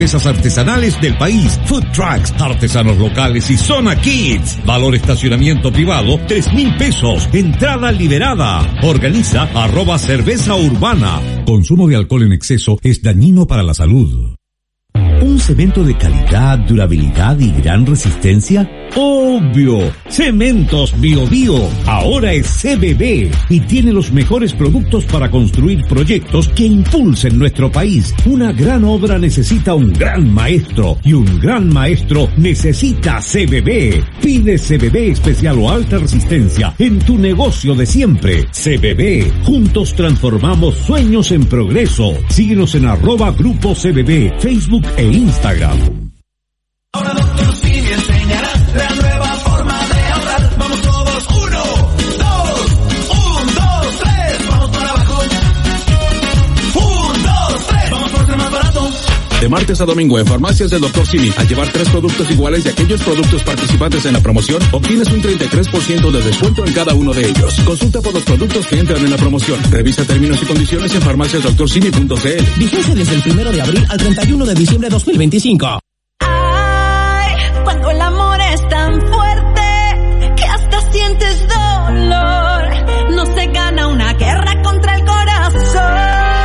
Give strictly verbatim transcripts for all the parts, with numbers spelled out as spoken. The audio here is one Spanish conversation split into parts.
cervezas artesanales del país, food trucks, artesanos locales y zona kids. Valor estacionamiento privado, tres mil pesos. Entrada liberada. Organiza arroba cerveza urbana. Consumo de alcohol en exceso es dañino para la salud. ¿Un cemento de calidad, durabilidad y gran resistencia? ¡Obvio! Cementos Bio Bio ahora es C B B y tiene los mejores productos para construir proyectos que impulsen nuestro país. Una gran obra necesita un gran maestro y un gran maestro necesita C B B. Pide C B B especial o alta resistencia en tu negocio de siempre. C B B. Juntos transformamos sueños en progreso. Síguenos en arroba Grupo C B B, Facebook e Instagram. Ahora Doctor Simi enseñará la nueva forma de ahorrar. Vamos todos, uno, dos, un, dos, tres, vamos para abajo. Un, dos, tres, vamos por ser más barato. De martes a domingo en Farmacias del Doctor Simi, al llevar tres productos iguales de aquellos productos participantes en la promoción, obtienes un treinta y tres por ciento de descuento en cada uno de ellos. Consulta por los productos que entran en la promoción. Revisa términos y condiciones en farmacias doctor simi punto c l. Vigencia desde el primero de abril al treinta y uno de diciembre de dos mil veinticinco. Cuando el amor es tan fuerte que hasta sientes dolor, no se gana una guerra contra el corazón.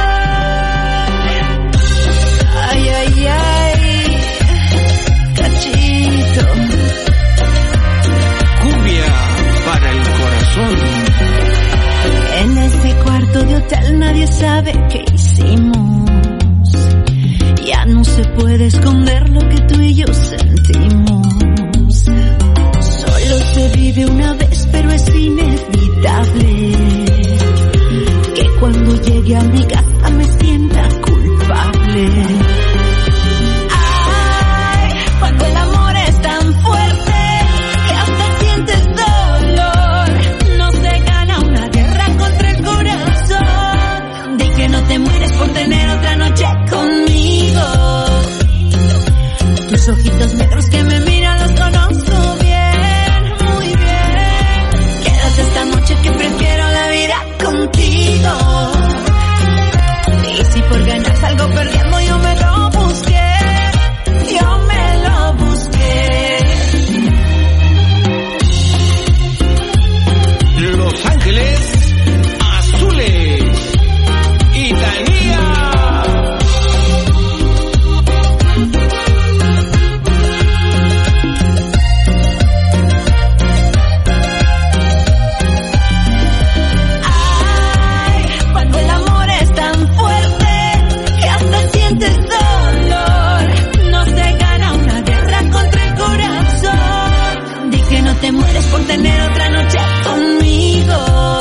Ay, ay, ay, cachito. Cumbia para el corazón. En ese cuarto de hotel nadie sabe qué hicimos. Ya no se puede esconder lo que tú y yo sentimos. Solo se vive una vez, pero es inevitable que cuando llegue a mi casa me sienta culpable. Ay, cuando el amor es tan fuerte que hasta sientes dolor, no se gana una guerra contra el corazón. Di que no te mueres por tener otra noche conmigo. Tus ojitos negros que me miran los conozco bien, muy bien. Quédate esta noche que prefiero la vida contigo. Y si por ganar salgo perdiendo, yo me lo busqué, yo me lo busqué. Los Ángeles Azules, Italia. Te mueres por tener otra noche conmigo.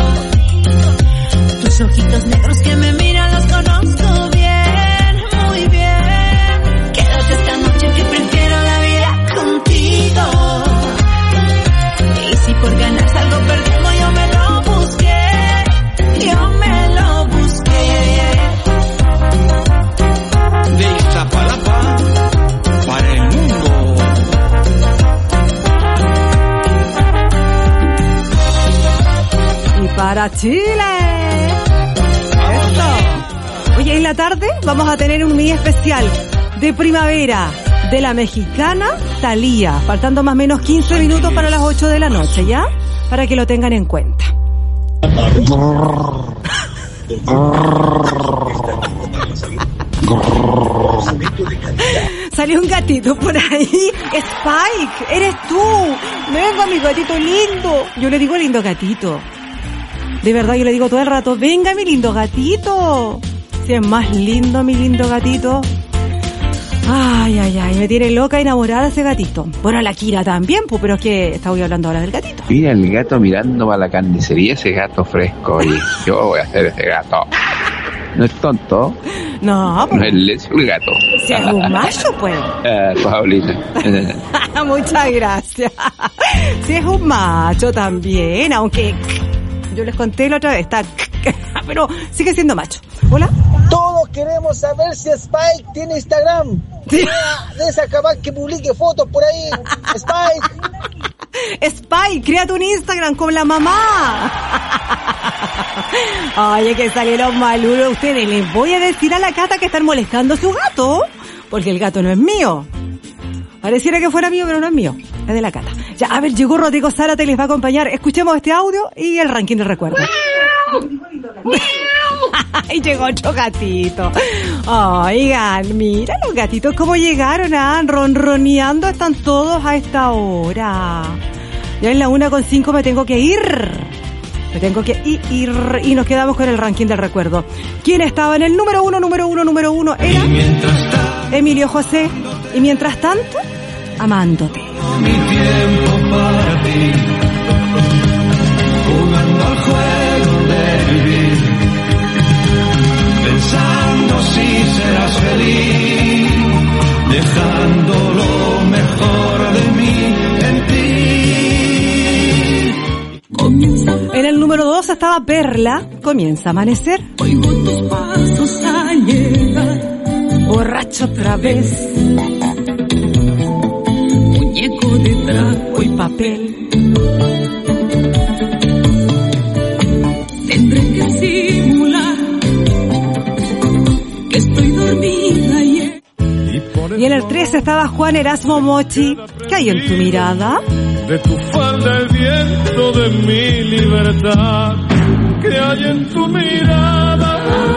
Tus ojitos negros que me miran los conozco bien, muy bien. Quédate esta noche que prefiero la vida contigo. Y si por ganar salgo perdiendo, yo me lo busqué, yo me lo busqué. De Iztapalapa para el mundo. Para Chile. Eso. Oye, en la tarde vamos a tener un día especial de primavera de la mexicana Thalía. Faltando más o menos quince minutos para las ocho de la noche, ¿ya? Para que lo tengan en cuenta. Salió un gatito por ahí. Spike, eres tú. Venga, mi gatito lindo. Yo le digo lindo gatito. De verdad, yo le digo todo el rato, venga mi lindo gatito. Si es más lindo mi lindo gatito. Ay, ay, ay, me tiene loca enamorada ese gatito. Bueno, la Kira también, pues, pero es que estaba hablando ahora del gatito. Mira el gato mirando para la carnicería, ese gato fresco. Y yo voy a hacer ese gato. No es tonto. No, pues. No es el gato. Si es un macho, pues. Ah, Paulita. Muchas gracias. Si es un macho también, aunque... Yo les conté la otra vez, está... pero sigue siendo macho. ¿Hola? Todos queremos saber si Spike tiene Instagram. Sí. Deja acabar que publique fotos por ahí. Spike. Spike, créate un Instagram con la mamá. Oye, que salieron maluros ustedes. Les voy a decir a la Cata que están molestando a su gato. porque el gato no es mío. Pareciera que fuera mío, pero no es mío. Es de la Cata. Ya, a ver, llegó Rodrigo Zárate y les va a acompañar. Escuchemos este audio y el ranking de recuerdos. Y llegó otro gatito. Oigan, mira los gatitos cómo llegaron, ah, ronroneando. Están todos a esta hora. Ya en la una con cinco me tengo que ir. Me tengo que ir y nos quedamos con el ranking del recuerdo. ¿Quién estaba en el número uno, número uno, número uno? Era Emilio José. Y mientras tanto, amándote. Mi tiempo para ti, jugando al juego de vivir, pensando si serás feliz, dejando lo mejor de mí en ti. En el número dos estaba Perla, Comienza a amanecer. Oigo tus pasos al llegar, borracho otra vez, muñeco de trapo y papel. Tendré que simular que estoy dormida y... Y en el tres estaba Juan Erasmo Mochi. ¿Qué hay en tu mirada? De tu falda el viento de mi libertad, que hay en tu mirada.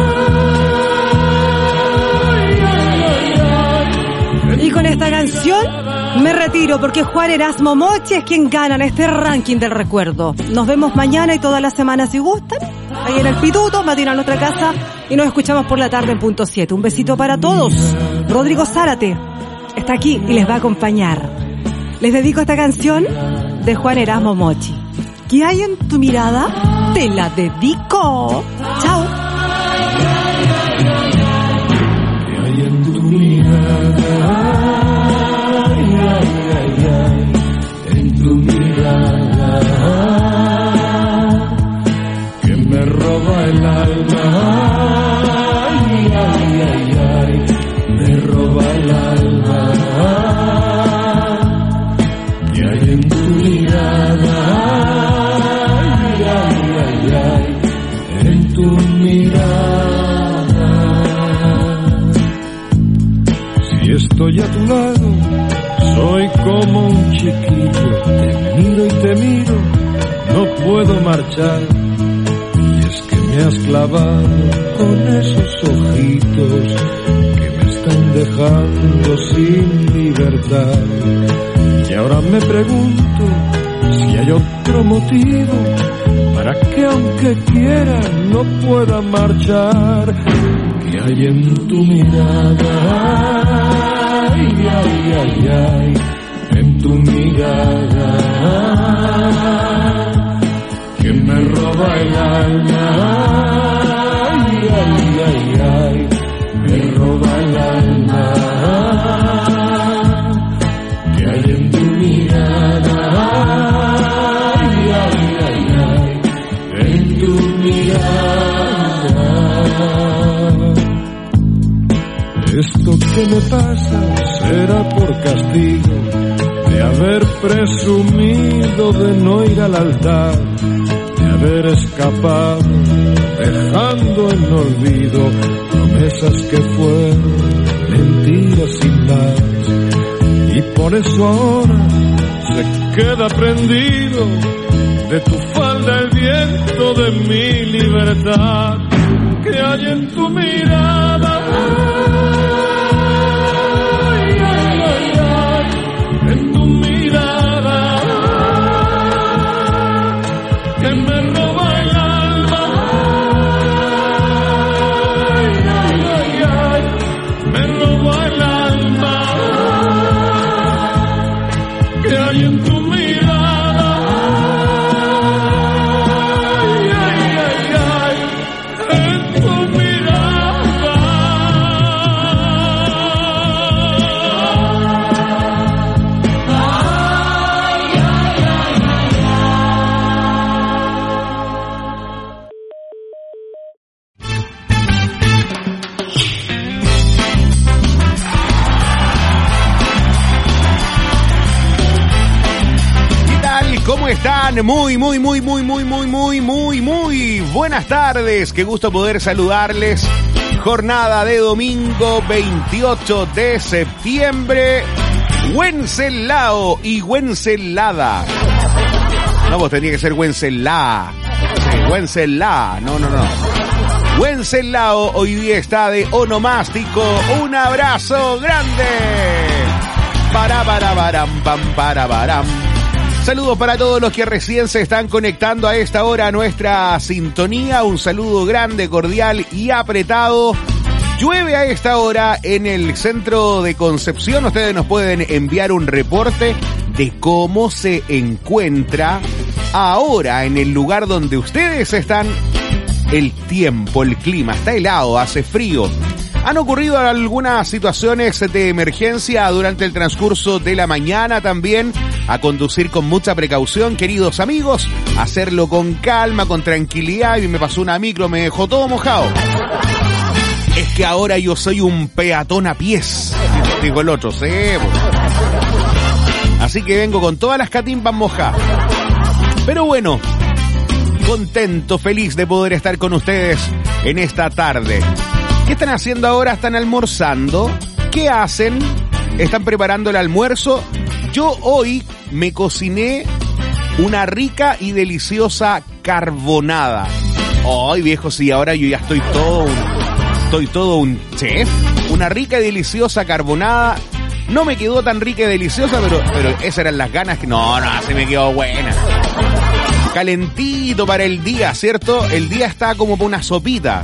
Y con esta canción me retiro porque Juan Erasmo Mochi es quien gana en este ranking del recuerdo. Nos vemos mañana y todas las semanas si gustan. Ahí en el Pituto, matina a nuestra casa y nos escuchamos por la tarde en punto siete. Un besito para todos. Rodrigo Zárate está aquí y les va a acompañar. Les dedico esta canción de Juan Erasmo Mochi. ¿Qué hay en tu mirada? Te la dedico. Chao. ¿Qué hay en tu mirada? Ay, ay, ay, ay, en tu mirada que me roba el alma. Ay, ay, ay, ay, me roba el alma. ¿Qué hay en tu mirada? Ay, ay, ay, ay, en tu mirada. Si estoy a tu lado, soy como un chiquillo. Te miro y te miro, no puedo marchar. Y es que me has clavado con esos ojitos que me están dejando sin libertad. Y ahora me pregunto si hay otro motivo para que aunque quiera no pueda marchar. ¿Qué hay en tu mirada? Ay, ay, ay, ay, en tu mirada que me roba el alma. Ay, ay, ay, ay, me roba el alma. ¿Qué hay en tu mirada? Ay, ay, ay, ay, en tu mirada. Esto que me pasa será por castigo de haber presumido de no ir al altar, de haber escapado dejando en olvido promesas que fueron mentiras sin más. Y por eso ahora se queda prendido de tu falda el viento de mi libertad. ¿Qué hay en tu mirada? Ay, ay, ay, ay, en tu mirada que me roba el alma. Ay, ay, ay, ay, me roba el alma. ¿Qué hay en tu mirada? Ay, ay, ay, ay, en tu mirada. ¿Cómo están? Muy, muy, muy, muy, muy, muy, muy, muy, muy buenas tardes. Qué gusto poder saludarles jornada de domingo veintiocho de septiembre. Wenceslao y Wencelada. No, vos tenía que ser Wencelá. Sí, Wencelá. No, no, no. Wenceslao hoy día está de onomástico. Un abrazo grande. Para, para, baram, pam, para, baram. Saludos para todos los que recién se están conectando a esta hora a nuestra sintonía. Un saludo grande, cordial y apretado. Llueve a esta hora en el centro de Concepción. Ustedes nos pueden enviar un reporte de cómo se encuentra ahora en el lugar donde ustedes están el tiempo, el clima. Está helado, hace frío. Han ocurrido algunas situaciones de emergencia durante el transcurso de la mañana también. A conducir con mucha precaución, queridos amigos. Hacerlo con calma, con tranquilidad. Y me pasó una micro, me dejó todo mojado. Es que ahora yo soy un peatón a pies, dijo el otro, sí. Así que vengo con todas las catimpas mojadas. Pero bueno, contento, feliz de poder estar con ustedes en esta tarde. ¿Qué están haciendo ahora? ¿Están almorzando? ¿Qué hacen? ¿Están preparando el almuerzo? Yo hoy me cociné una rica y deliciosa carbonada. Ay, viejo, sí, ahora yo ya estoy todo un... Soy todo un chef. Una rica y deliciosa carbonada. No me quedó tan rica y deliciosa, pero, pero esas eran las ganas que... No, no, se me quedó buena. Calentito para el día, ¿cierto? El día está como para una sopita.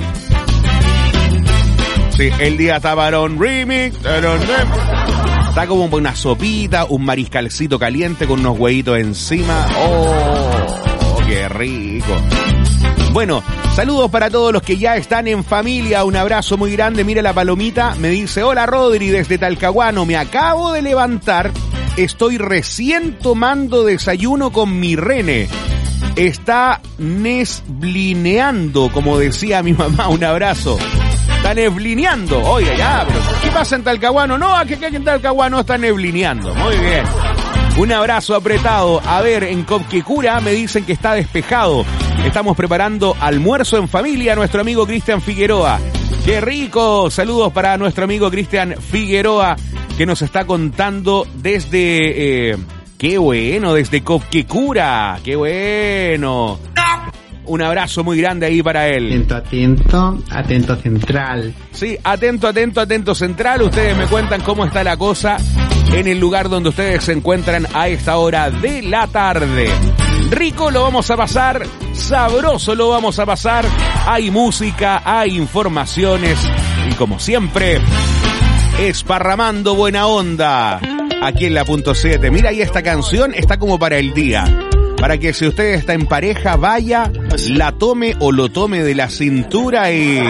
Sí, el día está para un remix. Está como para una sopita, un mariscalcito caliente con unos huevitos encima. ¡Oh, qué rico! Bueno, saludos para todos los que ya están en familia, un abrazo muy grande. Mira la palomita, me dice, hola Rodri desde Talcahuano, me acabo de levantar, estoy recién tomando desayuno con mi Rene. Está nesblineando, como decía mi mamá, un abrazo. Está nesblineando, oiga ya, pero ¿qué pasa en Talcahuano? No, que en Talcahuano está nesblineando, muy bien. Un abrazo apretado. A ver, en Copquecura me dicen que está despejado. Estamos preparando almuerzo en familia. Nuestro amigo Cristian Figueroa. ¡Qué rico! Saludos para nuestro amigo Cristian Figueroa, que nos está contando desde... Eh, ¡Qué bueno! Desde Copquecura. ¡Qué bueno! Un abrazo muy grande ahí para él. Atento, atento, atento central. Sí, atento, atento, atento central. Ustedes me cuentan cómo está la cosa en el lugar donde ustedes se encuentran a esta hora de la tarde. Rico lo vamos a pasar, sabroso lo vamos a pasar. Hay música, hay informaciones y como siempre, esparramando buena onda aquí en la punto siete. Mira, y esta canción está como para el día. Para que si usted está en pareja, vaya, la tome o lo tome de la cintura y...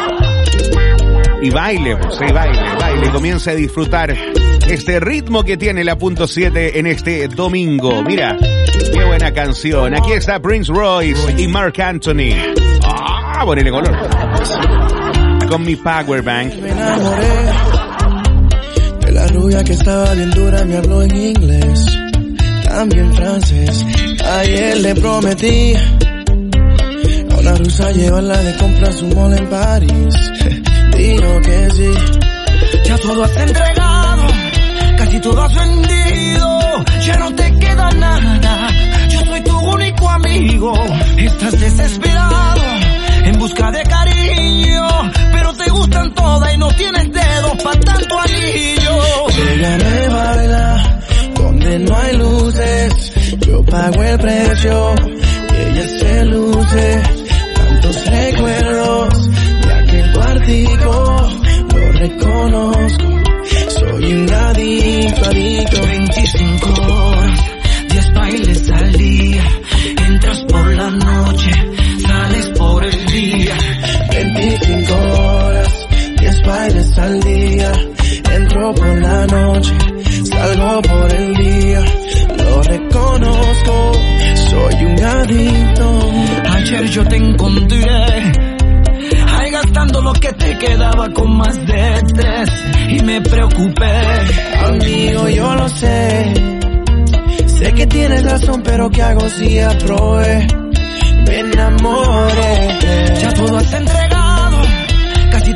Y baile, pues, sí, baile, baile, comience a disfrutar este ritmo que tiene la punto siete en este domingo. Mira, qué buena canción. Aquí está Prince Royce y Marc Anthony. Ah, ponele color. Con mi power bank. Me enamoré de la rubia que estaba bien dura, me habló en inglés, también francés. Ayer le prometí a una rusa llevarla de compras su mall en París. Dijo que sí. Ya todo has entregado, casi todo has vendido, ya no te queda nada. Yo soy tu único amigo. Estás desesperado en busca de cariño, pero te gustan todas y no tienes dedos para tanto anillo. Ella me baila donde no hay luces, yo pago el precio y ella se luce. Tantos recuerdos de aquel cuartico, lo reconozco, soy un adicto, adicto. Veinticinco horas, diez bailes al día, entras por la noche, sales por el día. Veinticinco horas, diez bailes al día, entro por la noche, salgo por el día, lo reconozco, soy un adicto. Ayer yo te encontré ahí gastando lo que te quedaba con más de tres y me preocupé. Amigo, yo lo sé, sé que tienes razón, pero ¿qué hago si aprobé? Me enamoré. Ya todo has entregado, casi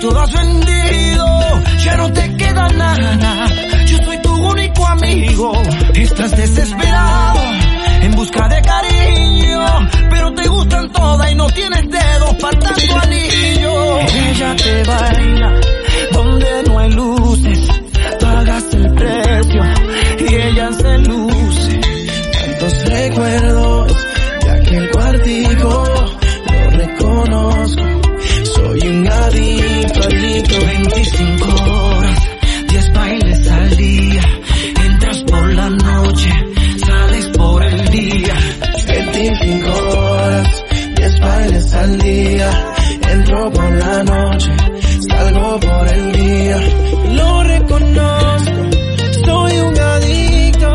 todo has vendido, ya no te queda nada. Yo soy tu único amigo. Estás desesperado en busca de cariño, pero te gustan todas y no tienes dedos para tanto anillo. Ella te baila donde no hay luces, pagas el precio y ella se luce. Tantos recuerdos de aquel cuartico, lo reconozco. Soy un adicto, adicto. Veinticinco horas, diez bailes al día. Entras por la noche, sales por el día. Veinticinco horas, diez bailes al día. Entro por la noche, salgo por el día. Lo reconozco, soy un adicto.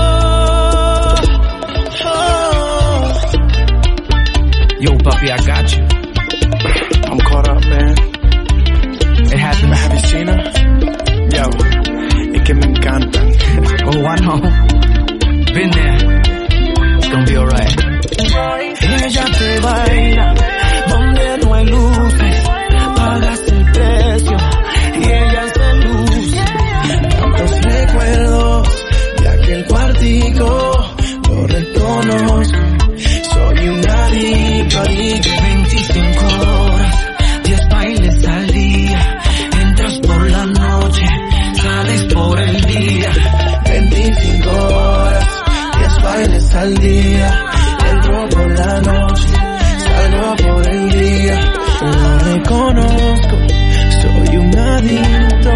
Oh. Yo, papi, I got you. I'm caught up, man. It happened. Have you seen her? Yo, es que me encantan. Oh, I know. Been there. It's gonna be alright. Ella te baila donde no hay luces, pagas el precio y ella se luce. Tantos recuerdos de aquel cuartico, lo reconozco. Soy un adicto, adicto. Veinticinco horas, diez bailes al día. Entras por la noche, sales por el día. Veinticinco horas, diez bailes al día. Entro por la noche, salgo por el día. Lo reconozco, soy un adicto.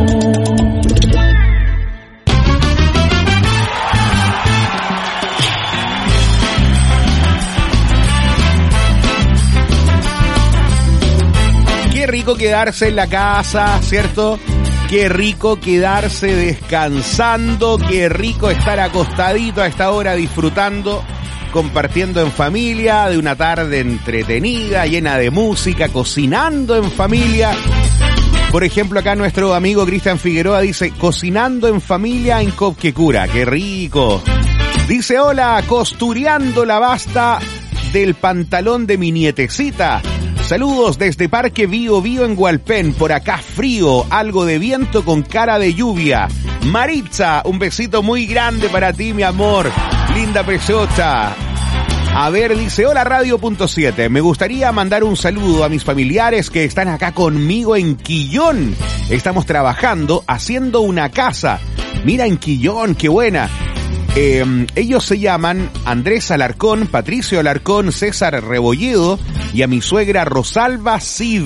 Qué rico quedarse en la casa, ¿cierto? Qué rico quedarse descansando, qué rico estar acostadito a esta hora disfrutando, compartiendo en familia, de una tarde entretenida, llena de música, cocinando en familia. Por ejemplo, acá nuestro amigo Cristian Figueroa dice, cocinando en familia en Copquecura, qué rico. Dice, hola, costureando la basta del pantalón de mi nietecita. Saludos desde Parque Bío Bío en Hualpén, por acá frío, algo de viento con cara de lluvia. Maritza, un besito muy grande para ti, mi amor, linda preciosa. A ver, dice, hola Radio Punto siete, me gustaría mandar un saludo a mis familiares que están acá conmigo en Quillón. Estamos trabajando, haciendo una casa. Mira, en Quillón, qué buena. Eh, ellos se llaman Andrés Alarcón, Patricio Alarcón, César Rebolledo y a mi suegra Rosalba Cid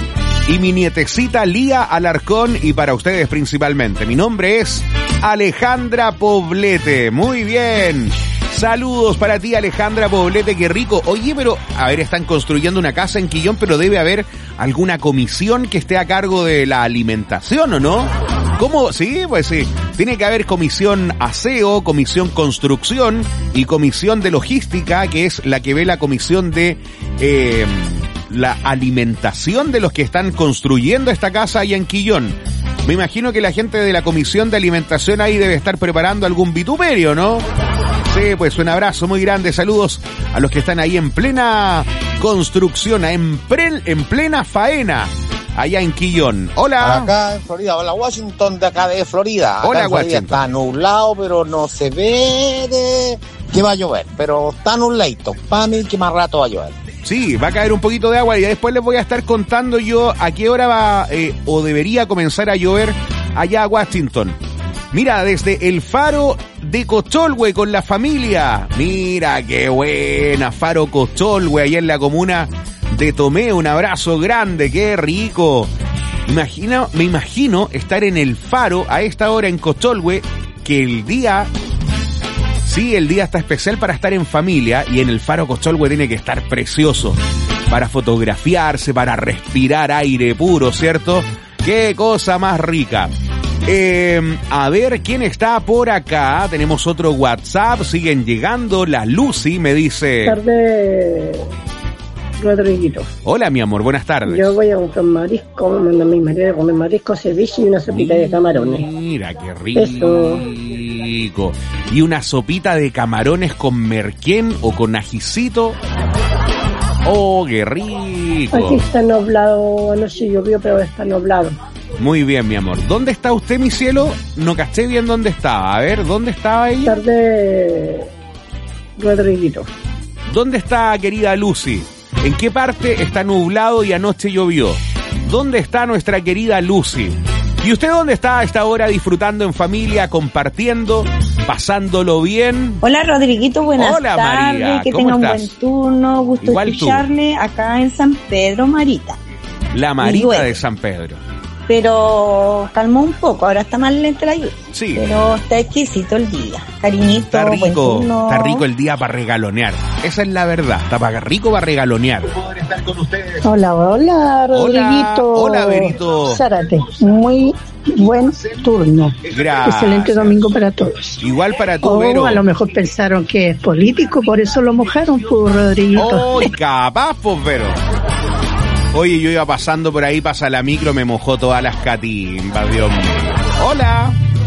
y mi nietecita Lía Alarcón, y para ustedes principalmente. Mi nombre es Alejandra Poblete. Muy bien. Saludos para ti, Alejandra Poblete, qué rico. Oye, pero, a ver, están construyendo una casa en Quillón, pero debe haber alguna comisión que esté a cargo de la alimentación, ¿o no? ¿Cómo? Sí, pues sí. Tiene que haber comisión aseo, comisión construcción y comisión de logística, que es la que ve la comisión de eh, la alimentación de los que están construyendo esta casa allá en Quillón. Me imagino que la gente de la comisión de alimentación ahí debe estar preparando algún vituperio, ¿no? Sí, pues un abrazo muy grande, saludos a los que están ahí en plena construcción, en, pre, en plena faena, allá en Quillón. Hola. Acá en Florida, hola Washington, de acá de Florida. Acá Hola en Florida Washington. está nublado, pero no se ve de que va a llover, pero está nubladito. Para mí que más rato va a llover. Sí, va a caer un poquito de agua y después les voy a estar contando yo a qué hora va eh, o debería comenzar a llover allá a Washington. Mira, desde el Faro de Cocholhue con la familia. Mira, qué buena, Faro Cocholhue, allá en la comuna de Tomé. Un abrazo grande, qué rico. Imagino, me imagino estar en el Faro a esta hora en Cocholhue, que el día... Sí, el día está especial para estar en familia y en el Faro Cocholhue tiene que estar precioso para fotografiarse, para respirar aire puro, ¿cierto? ¡Qué cosa más rica! Eh, a ver, ¿quién está por acá? Tenemos otro WhatsApp, siguen llegando. La Lucy me dice... Buenas tardes, Rodriguito. Hola, mi amor, buenas tardes. Yo voy a comprar marisco, me mando a mi marido a comer marisco, ceviche y una sopita de camarones. Mira, qué rico. Eso. Y una sopita de camarones con merquén o con ajicito. Oh, qué rico. rico. Aquí está nublado, anoche llovió, pero está nublado. Muy bien, mi amor. ¿Dónde está usted, mi cielo? No caché bien dónde estaba. A ver, ¿dónde estaba ella? Tarde, Rodriguito. ¿Dónde está, querida Lucy? ¿En qué parte está nublado y anoche llovió? ¿Dónde está nuestra querida Lucy? ¿Y usted dónde está a esta hora disfrutando en familia, compartiendo, pasándolo bien? Hola, Rodriguito, buenas Hola, tardes. María, que ¿cómo tenga un estás? buen turno. Gusto Igual tú. escucharle acá en San Pedro, Marita. La Marita Igual. de San Pedro. Pero calmó un poco, ahora está más lenta la lluvia. Sí. Pero está exquisito el día. Cariñito, Está buen rico, turno. está rico el día para regalonear. Esa es la verdad, está para rico para regalonear. Hola, hola, Rodriguito. Hola, Berito. Zárate, muy buen turno. Gracias. Excelente domingo para todos. Igual para tu, Oh, Vero. a lo mejor pensaron que es político, por eso lo mojaron, pues, Rodriguito. ¡Ay, capaz, pues, Vero! Oye, yo iba pasando por ahí, pasa la micro, me mojó todas las catimbas, Dios mío. ¡Hola!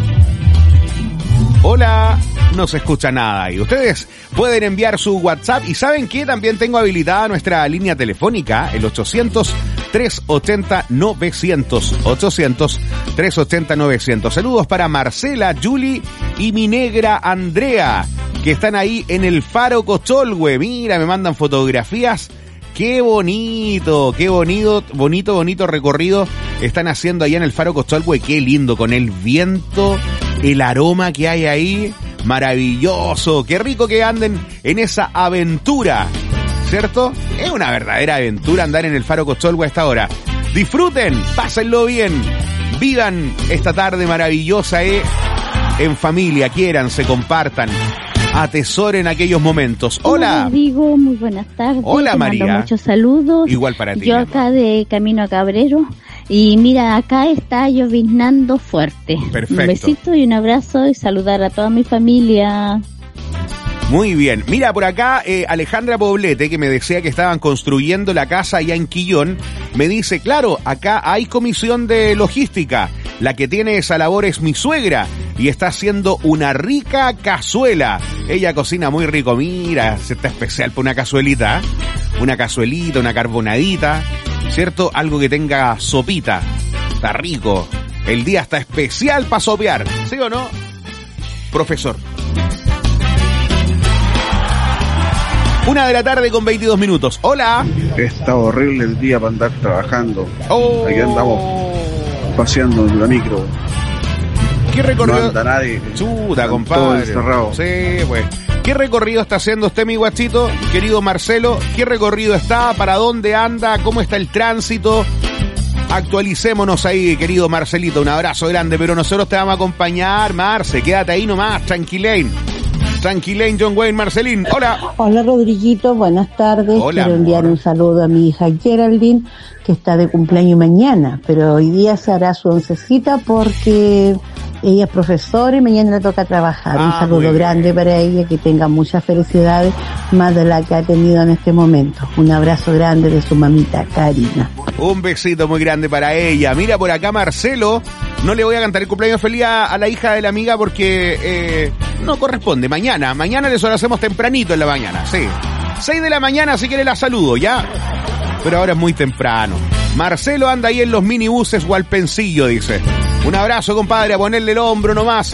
¡Hola! No se escucha nada ahí. Ustedes pueden enviar su WhatsApp y ¿saben qué? También tengo habilitada nuestra línea telefónica, el ochocientos, trescientos ochenta, novecientos. ochocientos, trescientos ochenta, novecientos. Saludos para Marcela, Julie y mi negra Andrea, que están ahí en el Faro Cocholhue. Mira, me mandan fotografías. Qué bonito, qué bonito, bonito, bonito recorrido están haciendo allá en el Faro Cocholhue. Qué lindo, con el viento, el aroma que hay ahí, maravilloso. Qué rico que anden en esa aventura, ¿cierto? Es una verdadera aventura andar en el Faro Cocholhue a esta hora. Disfruten, pásenlo bien, vivan esta tarde maravillosa, ¿eh? En familia, quiéranse, compartan. Atesoren aquellos momentos. Hola. Rodrigo, muy buenas tardes. Hola, Te mando María. muchos saludos. Igual para ti. Yo acá de camino a Cabrero. Y mira, acá está lloviznando fuerte. Perfecto. Un besito y un abrazo y saludar a toda mi familia. Muy bien. Mira, por acá eh, Alejandra Poblete, que me decía que estaban construyendo la casa allá en Quillón, me dice, claro, acá hay comisión de logística. La que tiene esa labor es mi suegra y está haciendo una rica cazuela. Ella cocina muy rico. Mira, se está especial para una cazuelita. ¿Eh? Una cazuelita, una carbonadita, ¿cierto? Algo que tenga sopita. Está rico. El día está especial para sopear. ¿Sí o no? Profesor. Una de la tarde con veintidós minutos. Hola. Está horrible el día para andar trabajando. Oh. Aquí andamos paseando en la micro. ¿Qué recorrido? No anda nadie. Chuta, Están compadre. todos encerrados. Sí, pues. ¿Qué recorrido está haciendo usted, mi guachito? Querido Marcelo, ¿qué recorrido está? ¿Para dónde anda? ¿Cómo está el tránsito? Actualicémonos ahí, querido Marcelito. Un abrazo grande, pero nosotros te vamos a acompañar, Marce. Quédate ahí nomás, tranquilain. Tranquilain, John Wayne, Marcelín. Hola. Hola, Rodriguito. Buenas tardes. Hola, Quiero enviar amor. un saludo a mi hija Geraldine, que está de cumpleaños mañana, pero hoy día se hará su oncecita porque ella es profesora y mañana le toca trabajar. Ah, un saludo grande para ella, que tenga muchas felicidades, más de la que ha tenido en este momento. Un abrazo grande de su mamita Karina. Un besito muy grande para ella. Mira, por acá Marcelo, no le voy a cantar el cumpleaños feliz a, a la hija de la amiga porque eh, no corresponde. Mañana, mañana eso lo hacemos tempranito en la mañana, sí. seis de la mañana si quiere la saludo, ¿ya? Pero ahora es muy temprano. Marcelo anda ahí en los minibuses o al pensillo, dice. Un abrazo, compadre, a ponerle el hombro nomás.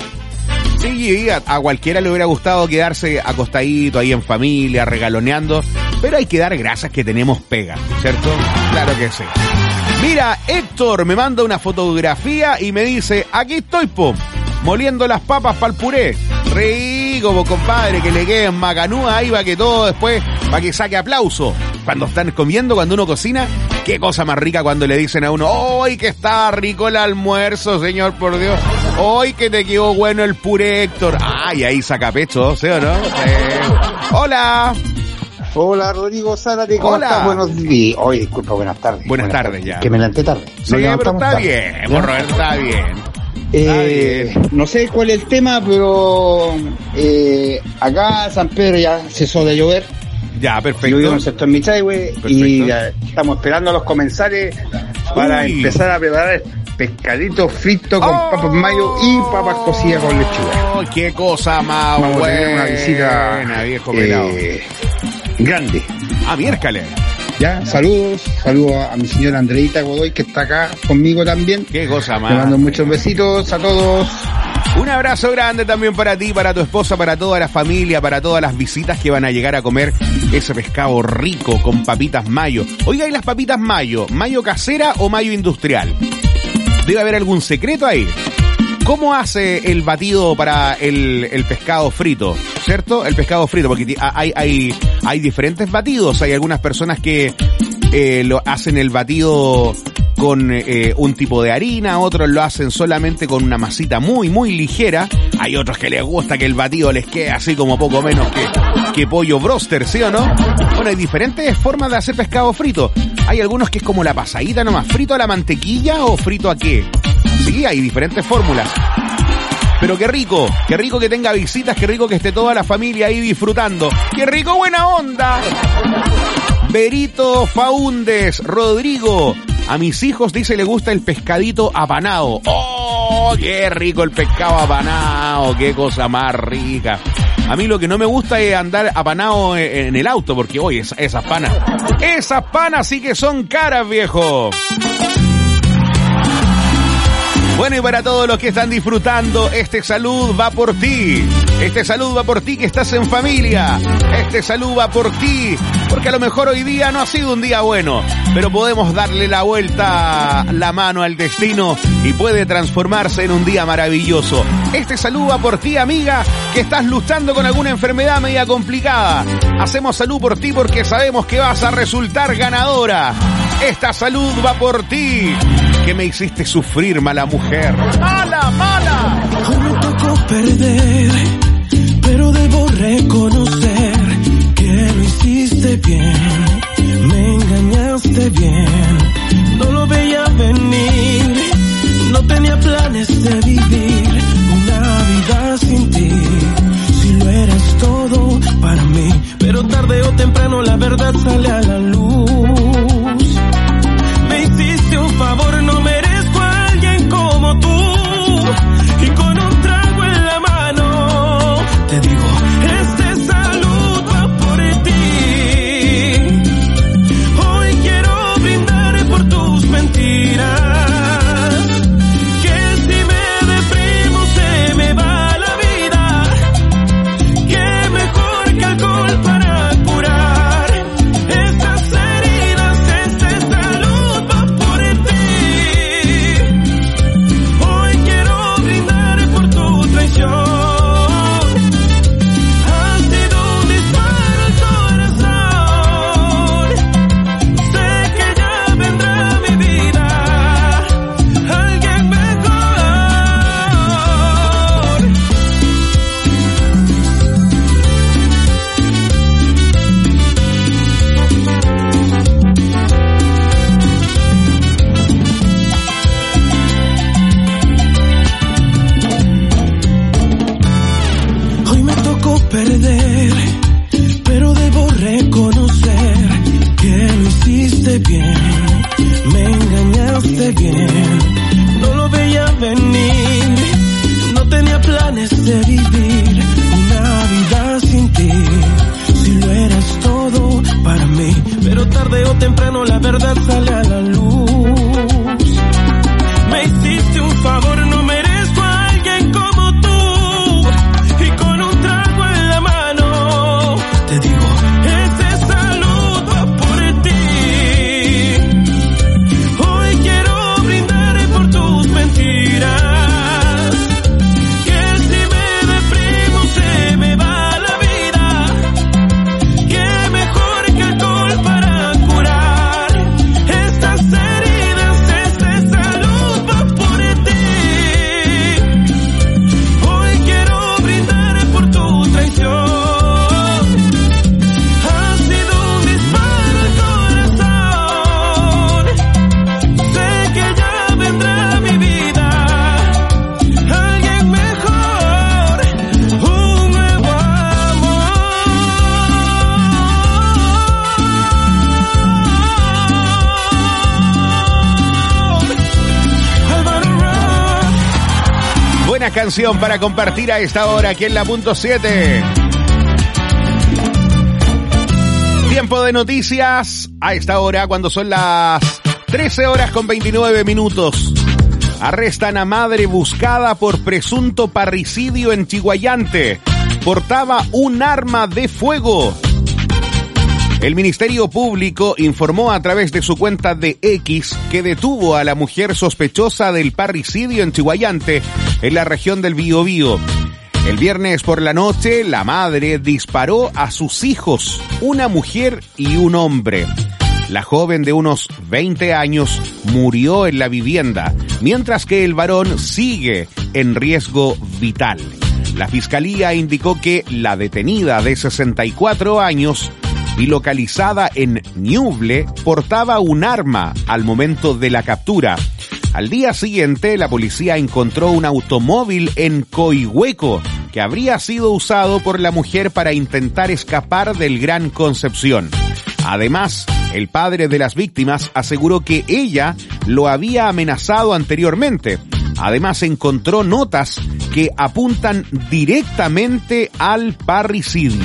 Sí, a, a cualquiera le hubiera gustado quedarse acostadito ahí en familia, regaloneando, pero hay que dar gracias que tenemos pega, ¿cierto? Claro que sí. Mira, Héctor me manda una fotografía y me dice, aquí estoy, po, moliendo las papas para el puré. Rico, po, compadre, que le queden macanúas ahí para que todo después, para que saque aplauso. Cuando están comiendo, cuando uno cocina, qué cosa más rica cuando le dicen a uno, ¡ay, que está rico el almuerzo, señor, por Dios! ¡Ay, que te quedó bueno el puré, Héctor! ¡Ay, ahí saca pecho, ¿sí o no? Sí. ¡Hola! Hola, Rodrigo Zárate, ¿cómo Hola. estás? Buenos días. Oye, disculpa, buenas tardes. Buenas tardes, ya. Que me levanté tarde. Sí, Nos pero levantamos está tarde. bien, ¿Ya? por Roberto, está bien. Eh, no sé cuál es el tema, pero eh, acá San Pedro ya cesó de llover. Ya, perfecto. Yo vivo en el sector Michahue y ya estamos esperando a los comensales para Uy. empezar a preparar pescadito frito con Oh. papas mayo y papas cocidas con lechuga. ¡Oh, qué cosa más Vamos a buena! tener una visita viejo pelado. eh, grande. Ah, miércoles. Ya, saludos, saludos a, a mi señora Andreita Godoy, que está acá conmigo también. Qué cosa más. Le mando muchos besitos a todos. Un abrazo grande también para ti, para tu esposa, para toda la familia, para todas las visitas que van a llegar a comer ese pescado rico con papitas mayo. Oiga, ¿y las papitas mayo? ¿Mayo casera o mayo industrial? Debe haber algún secreto ahí. ¿Cómo hace el batido para el, el pescado frito? ¿Cierto? El pescado frito, porque hay, hay, hay diferentes batidos. Hay algunas personas que eh, lo hacen el batido con eh, un tipo de harina, otros lo hacen solamente con una masita muy, muy ligera. Hay otros que les gusta que el batido les quede así como poco menos que, que pollo broster, ¿sí o no? Bueno, hay diferentes formas de hacer pescado frito. Hay algunos que es como la pasadita nomás, frito a la mantequilla o frito a qué. Sí, hay diferentes fórmulas. Pero qué rico, qué rico que tenga visitas, qué rico que esté toda la familia ahí disfrutando. ¡Qué rico, buena onda! Berito Faúndez, Rodrigo, a mis hijos dice le gusta el pescadito apanado. ¡Oh, qué rico el pescado apanado! ¡Qué cosa más rica! A mí lo que no me gusta es andar apanado en el auto, porque oye, esas, esas panas, esas panas sí que son caras, viejo. Bueno, y para todos los que están disfrutando, este salud va por ti. Este salud va por ti que estás en familia. Este salud va por ti, porque a lo mejor hoy día no ha sido un día bueno, pero podemos darle la vuelta, la mano al destino y puede transformarse en un día maravilloso. Este salud va por ti, amiga, que estás luchando con alguna enfermedad media complicada. Hacemos salud por ti porque sabemos que vas a resultar ganadora. Esta salud va por ti, que me hiciste sufrir, mala mujer. ¡Mala, mala! Hoy me tocó perder, pero debo reconocer que lo hiciste bien. Me engañaste bien, no lo veía venir. No tenía planes de vivir una vida sin ti. Si lo eras todo para mí, pero tarde o temprano la verdad sale a la luz. Me hiciste un favor, no merezco a alguien como tú. Y con un trago en la mano te digo, este salud va por ti. Hoy quiero brindar por tus mentiras, que si me deprimo se me va la vida. Que mejor que alcohol para curar estas heridas, este salud va por ti. Hoy quiero brindar por tu traición. Ha sido un disparo al corazón. Sé que ya vendrá mi vida alguien mejor. Hoy me tocó perder, pero debo reconocer que lo hiciste bien. Me engañaste bien, no lo veía venir. No tenía planes de vivir una vida sin ti. Si lo eras todo para mí, pero tarde o temprano la verdad sale a la luz. Me hiciste un favor, no merezco a alguien como tú. Y con un trago en la mano te digo, este salud va por ti. Hoy quiero brindar por tus mentiras, que si me deprimo se me va la vida. Que mejor que alcohol para curar estas heridas, este salud va por ti. Hoy quiero brindar por tu traición. Ha sido un disparo al corazón. Sé que ya vendrá mi vida alguien mejor, un nuevo amor. Álvaro Rock. Buena canción para compartir a esta hora aquí en la punto siete. Tiempo de noticias a esta hora, cuando son las trece horas con veintinueve minutos. Arrestan a madre buscada por presunto parricidio en Chiguayante. Portaba un arma de fuego. El Ministerio Público informó a través de su cuenta de X que detuvo a la mujer sospechosa del parricidio en Chiguayante, en la región del Biobío. El viernes por la noche, la madre disparó a sus hijos, una mujer y un hombre. La joven de unos veinte años murió en la vivienda, mientras que el varón sigue en riesgo vital. La fiscalía indicó que la detenida de sesenta y cuatro años y localizada en Ñuble portaba un arma al momento de la captura. Al día siguiente, la policía encontró un automóvil en Coihueco que habría sido usado por la mujer para intentar escapar del Gran Concepción. Además, el padre de las víctimas aseguró que ella lo había amenazado anteriormente. Además, encontró notas que apuntan directamente al parricidio.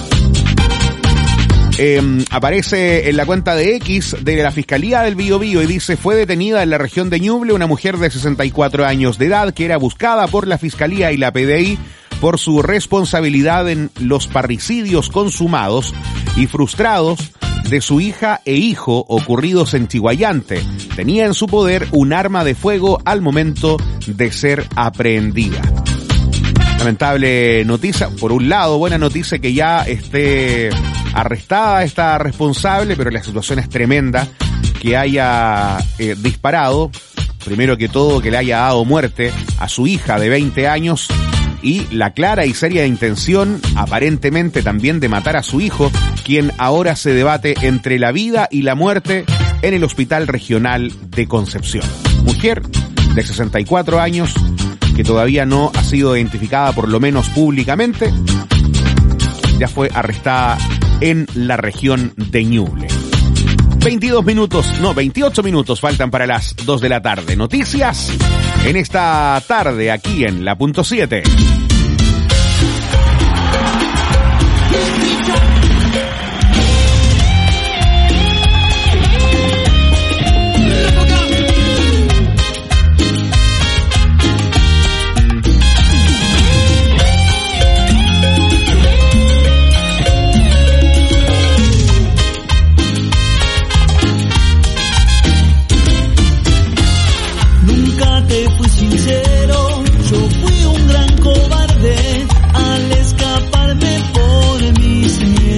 Eh, aparece en la cuenta de X de la Fiscalía del Biobío y dice: fue detenida en la región de Ñuble una mujer de sesenta y cuatro años de edad que era buscada por la Fiscalía y la P D I por su responsabilidad en los parricidios consumados y frustrados de su hija e hijo ocurridos en Chiguayante. Tenía en su poder un arma de fuego al momento de ser aprehendida. Lamentable noticia. Por un lado, buena noticia que ya esté arrestada esta responsable, pero la situación es tremenda, que haya eh, disparado, primero que todo, que le haya dado muerte a su hija de veinte años y la clara y seria intención, aparentemente también, de matar a su hijo, quien ahora se debate entre la vida y la muerte en el Hospital Regional de Concepción. Mujer de sesenta y cuatro años que todavía no ha sido identificada, por lo menos públicamente, ya fue arrestada en la región de Ñuble. veintidós minutos, no, veintiocho minutos faltan para las dos de la tarde. Noticias en esta tarde aquí en La Punto siete. Yo fui un gran cobarde al escaparme por mis miedos.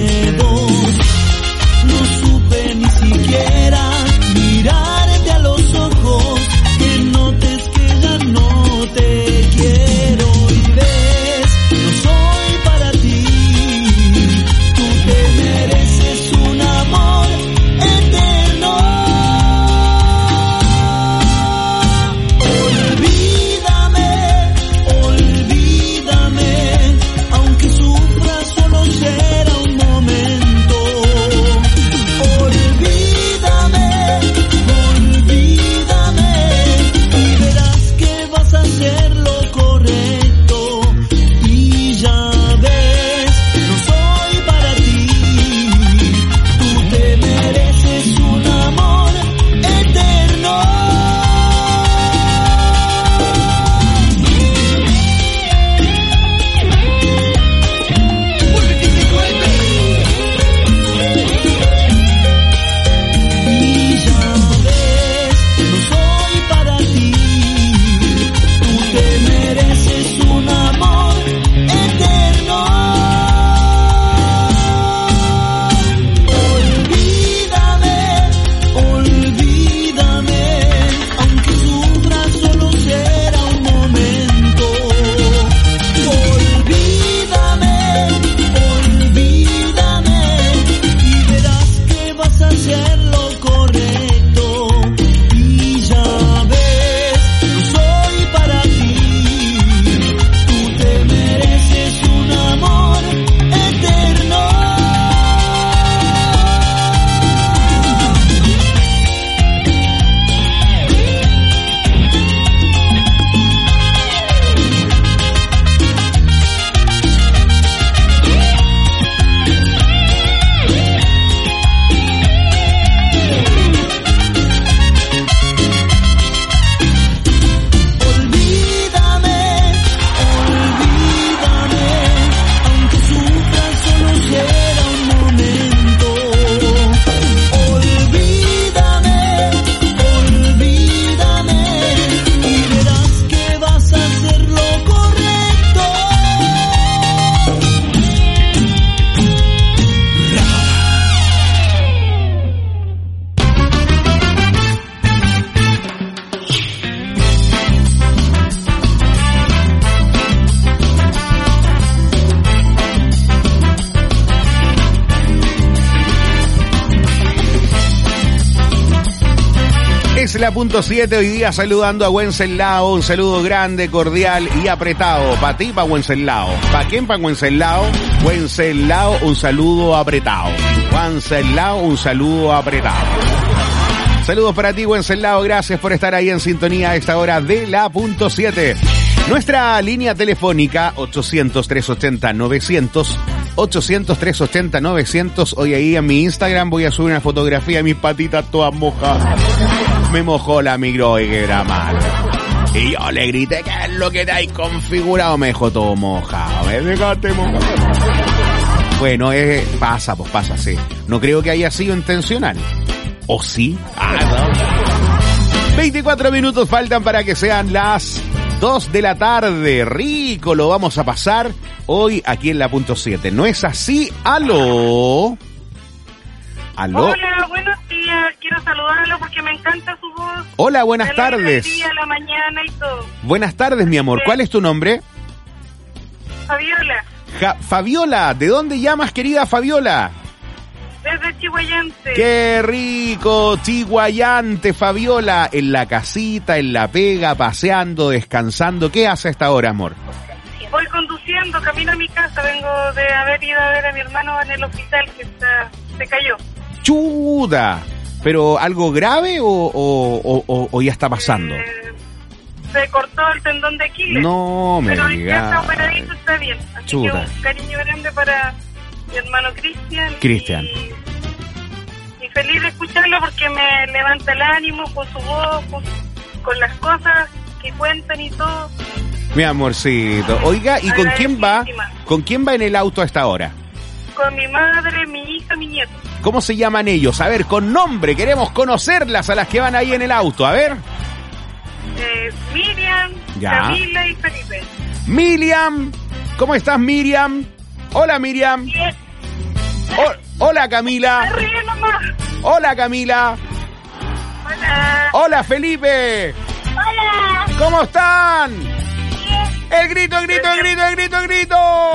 Es la punto siete hoy día saludando a Wenceslao. Un saludo grande, cordial y apretado. Para ti, para Wenceslao. ¿Para quién? Para Wenceslao. Wenceslao, un saludo apretado. Wenceslao, un saludo apretado. Saludos para ti, Wenceslao. Gracias por estar ahí en sintonía a esta hora de la punto siete. Nuestra línea telefónica ochocientos, trescientos ochenta, novecientos. ochocientos, trescientos ochenta, novecientos. Hoy ahí en mi Instagram voy a subir una fotografía de mis patitas todas mojadas. Me mojó la micro y que era malo. Y yo le grité, ¿qué es lo que te hay configurado? Me dejó todo mojado. Me dejaste mojado. Bueno, eh, pasa, pues pasa, sí. No creo que haya sido intencional. ¿O sí? Ah, no. veinticuatro minutos faltan para que sean las dos de la tarde. Rico, lo vamos a pasar hoy aquí en la punto siete. ¿No es así? ¿Aló? ¿Aló? Hola, buenos días. Quiero saludarlo porque me encanta su voz. Hola, buenas de tardes. El día, la mañana y todo. Buenas tardes, mi amor. ¿Cuál es tu nombre? Fabiola. Ja- Fabiola, ¿de dónde llamas, querida Fabiola? Desde Chihuayante. ¡Qué rico! Chihuayante, Fabiola. En la casita, en la pega, paseando, descansando. ¿Qué hace a esta hora, amor? Voy conduciendo, camino a mi casa. Vengo de haber ido a ver a mi hermano en el hospital que está, se cayó. ¡Chuda! ¿Pero algo grave o, o, o, o, o ya está pasando? Eh, se cortó el tendón de Aquiles. No me pero ya digas. está operadito, está bien. Así Chuta. que un cariño grande para mi hermano Cristian. Cristian. Y, y feliz de escucharlo porque me levanta el ánimo con su voz, con, con las cosas que cuentan y todo. Mi amorcito. Oiga, ¿y con quién va? ¿Con quién va en el auto a esta hora? Con mi madre, mi hija, mi nieto. ¿Cómo se llaman ellos? A ver, con nombre, queremos conocerlas a las que van ahí en el auto. A ver. Eh, Miriam, Ya. Camila y Felipe. Miriam, ¿cómo estás, Miriam? Hola, Miriam. Bien. O- hola, Camila. Se ríe nomás. Hola, Camila. Hola. Hola, Felipe. Hola. ¿Cómo están? Bien. El grito, el grito, el grito, el grito, el grito.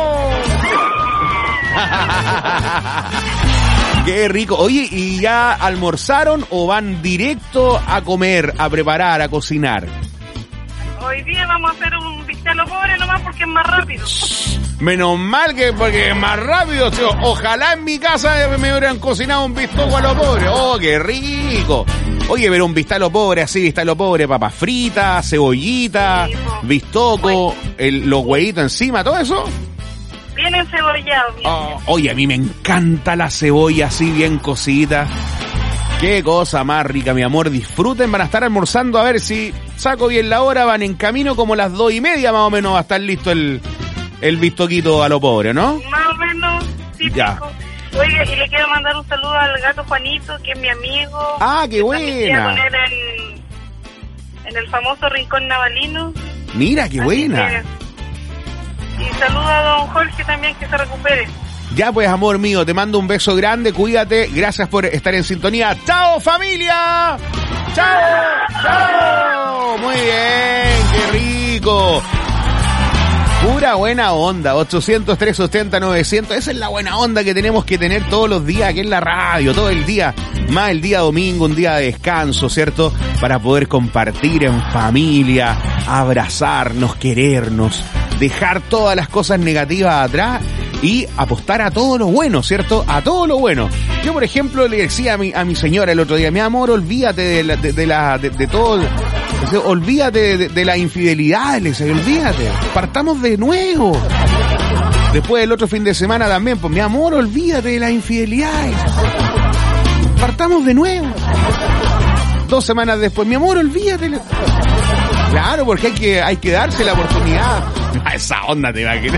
Qué rico. Oye, ¿y ya almorzaron o van directo a comer, a preparar, a cocinar? Hoy día vamos a hacer un bistec a lo pobre nomás porque es más rápido. Menos mal que porque es más rápido. Tío. Ojalá en mi casa me hubieran cocinado un bistoco a lo pobre. ¡Oh, qué rico! Oye, pero un bistec a lo pobre, así, bistec a lo pobre, papas fritas, cebollita, bistoco, el, los huevitos encima, todo eso. Bien encebollado. Bien. Oh, oye, a mí me encanta la cebolla así bien cosita. Qué cosa más rica, mi amor. Disfruten, van a estar almorzando. A ver si saco bien la hora. Van en camino como las dos y media más o menos va a estar listo el, el bistoquito a lo pobre, ¿no? Más o menos, típico. Ya. Oiga, y le quiero mandar un saludo al gato Juanito, que es mi amigo. Ah, qué que transmitía buena. con él en, en el famoso Rincón Navalino. Mira, qué Así buena. que- y saludo a don Jorge también, que se recupere. Ya pues, amor mío, te mando un beso grande, cuídate, gracias por estar en sintonía. ¡Chao, familia! ¡Chao! ¡Chao! Muy bien, qué rico. Pura buena onda, ochocientos, trescientos ochenta, novecientos. Esa es la buena onda que tenemos que tener todos los días aquí en la radio, todo el día. Más el día domingo, un día de descanso, ¿cierto? Para poder compartir en familia, abrazarnos, querernos, dejar todas las cosas negativas atrás y apostar a todo lo bueno, ¿cierto? A todo lo bueno. Yo, por ejemplo, le decía a mi, a mi señora el otro día, mi amor, olvídate de la, de, de la, de, de todo, o sea, olvídate de, de la infidelidad, le decía, olvídate, partamos de nuevo. Después del otro fin de semana también, pues mi amor, olvídate de las infidelidades. Partamos de nuevo. Dos semanas después, mi amor, olvídate. Claro, porque hay que, hay que darse la oportunidad. A esa onda te imaginas.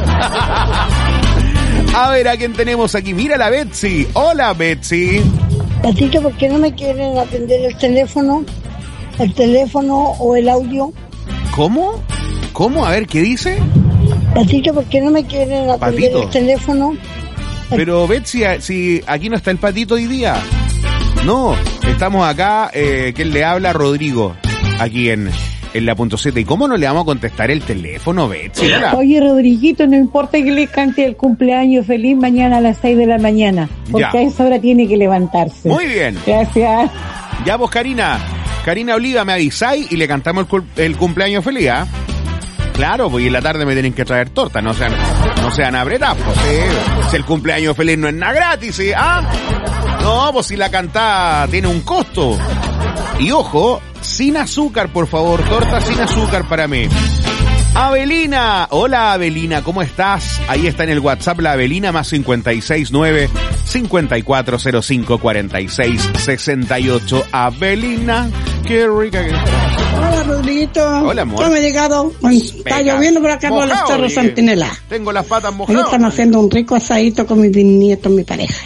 A ver, ¿a quién tenemos aquí? Mira la Betsy. Hola, Betsy. Patito, ¿por qué no me quieren atender el teléfono? ¿El teléfono o el audio? ¿Cómo? ¿Cómo? A ver, ¿qué dice? Patito, ¿por qué no me quieren atender Patito. el teléfono? Pero Betsy, si aquí no está el patito hoy día. No, estamos acá, eh, que le habla Rodrigo, aquí en, en la punto siete. ¿Y cómo no le vamos a contestar el teléfono, Betsy? Hola. Oye, Rodriguito, no importa que le cante el cumpleaños feliz mañana a las seis de la mañana, porque Ya. a esa hora tiene que levantarse. Muy bien. Gracias. Ya vos, Karina, Karina Oliva, me avisáis y le cantamos el, cul- el cumpleaños feliz, ¿ah? Claro, pues y en la tarde me tienen que traer torta, no sean, no sean apretados, pues, sí. Si el cumpleaños feliz no es nada gratis, ¿sí? ¿Ah? No, pues si la cantada tiene un costo. Y ojo, sin azúcar, por favor, torta sin azúcar para mí. Abelina, hola Abelina, ¿cómo estás? Ahí está en el WhatsApp la Abelina, más cincuenta y seis nueve, cincuenta y cuatro cero cinco, cuarenta y seis sesenta y ocho. Abelina, qué rica que está. Hola, Rodriguito. Hola, amor. ¿Cómo he llegado? Está Venga. lloviendo por acá por los Mojado, Cerros oye. Centinela. Tengo las patas Hoy mojadas. están haciendo un rico asadito con mis bisnietos, mi pareja.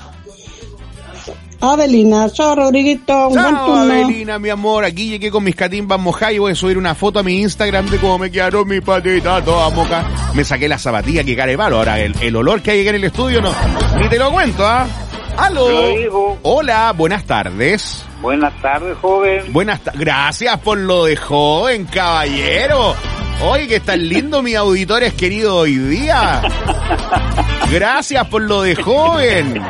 Avelina, chao Rodriguito, un buen Chao, turno. Abelina, mi amor. Aquí llegué con mis catimbas mojadas y voy a subir una foto a mi Instagram de cómo me quedaron mis patitas todas mojadas. Me saqué la zapatilla que care malo. Ahora, el, el olor que hay en el estudio, no. Ni te lo cuento, ¿ah? ¡Aló! Rodrigo. Hola, buenas tardes. Buenas tardes, joven. Buenas tardes. Gracias por lo de joven, caballero. Oye, que tan lindo mis auditores queridos hoy día. Gracias por lo de joven.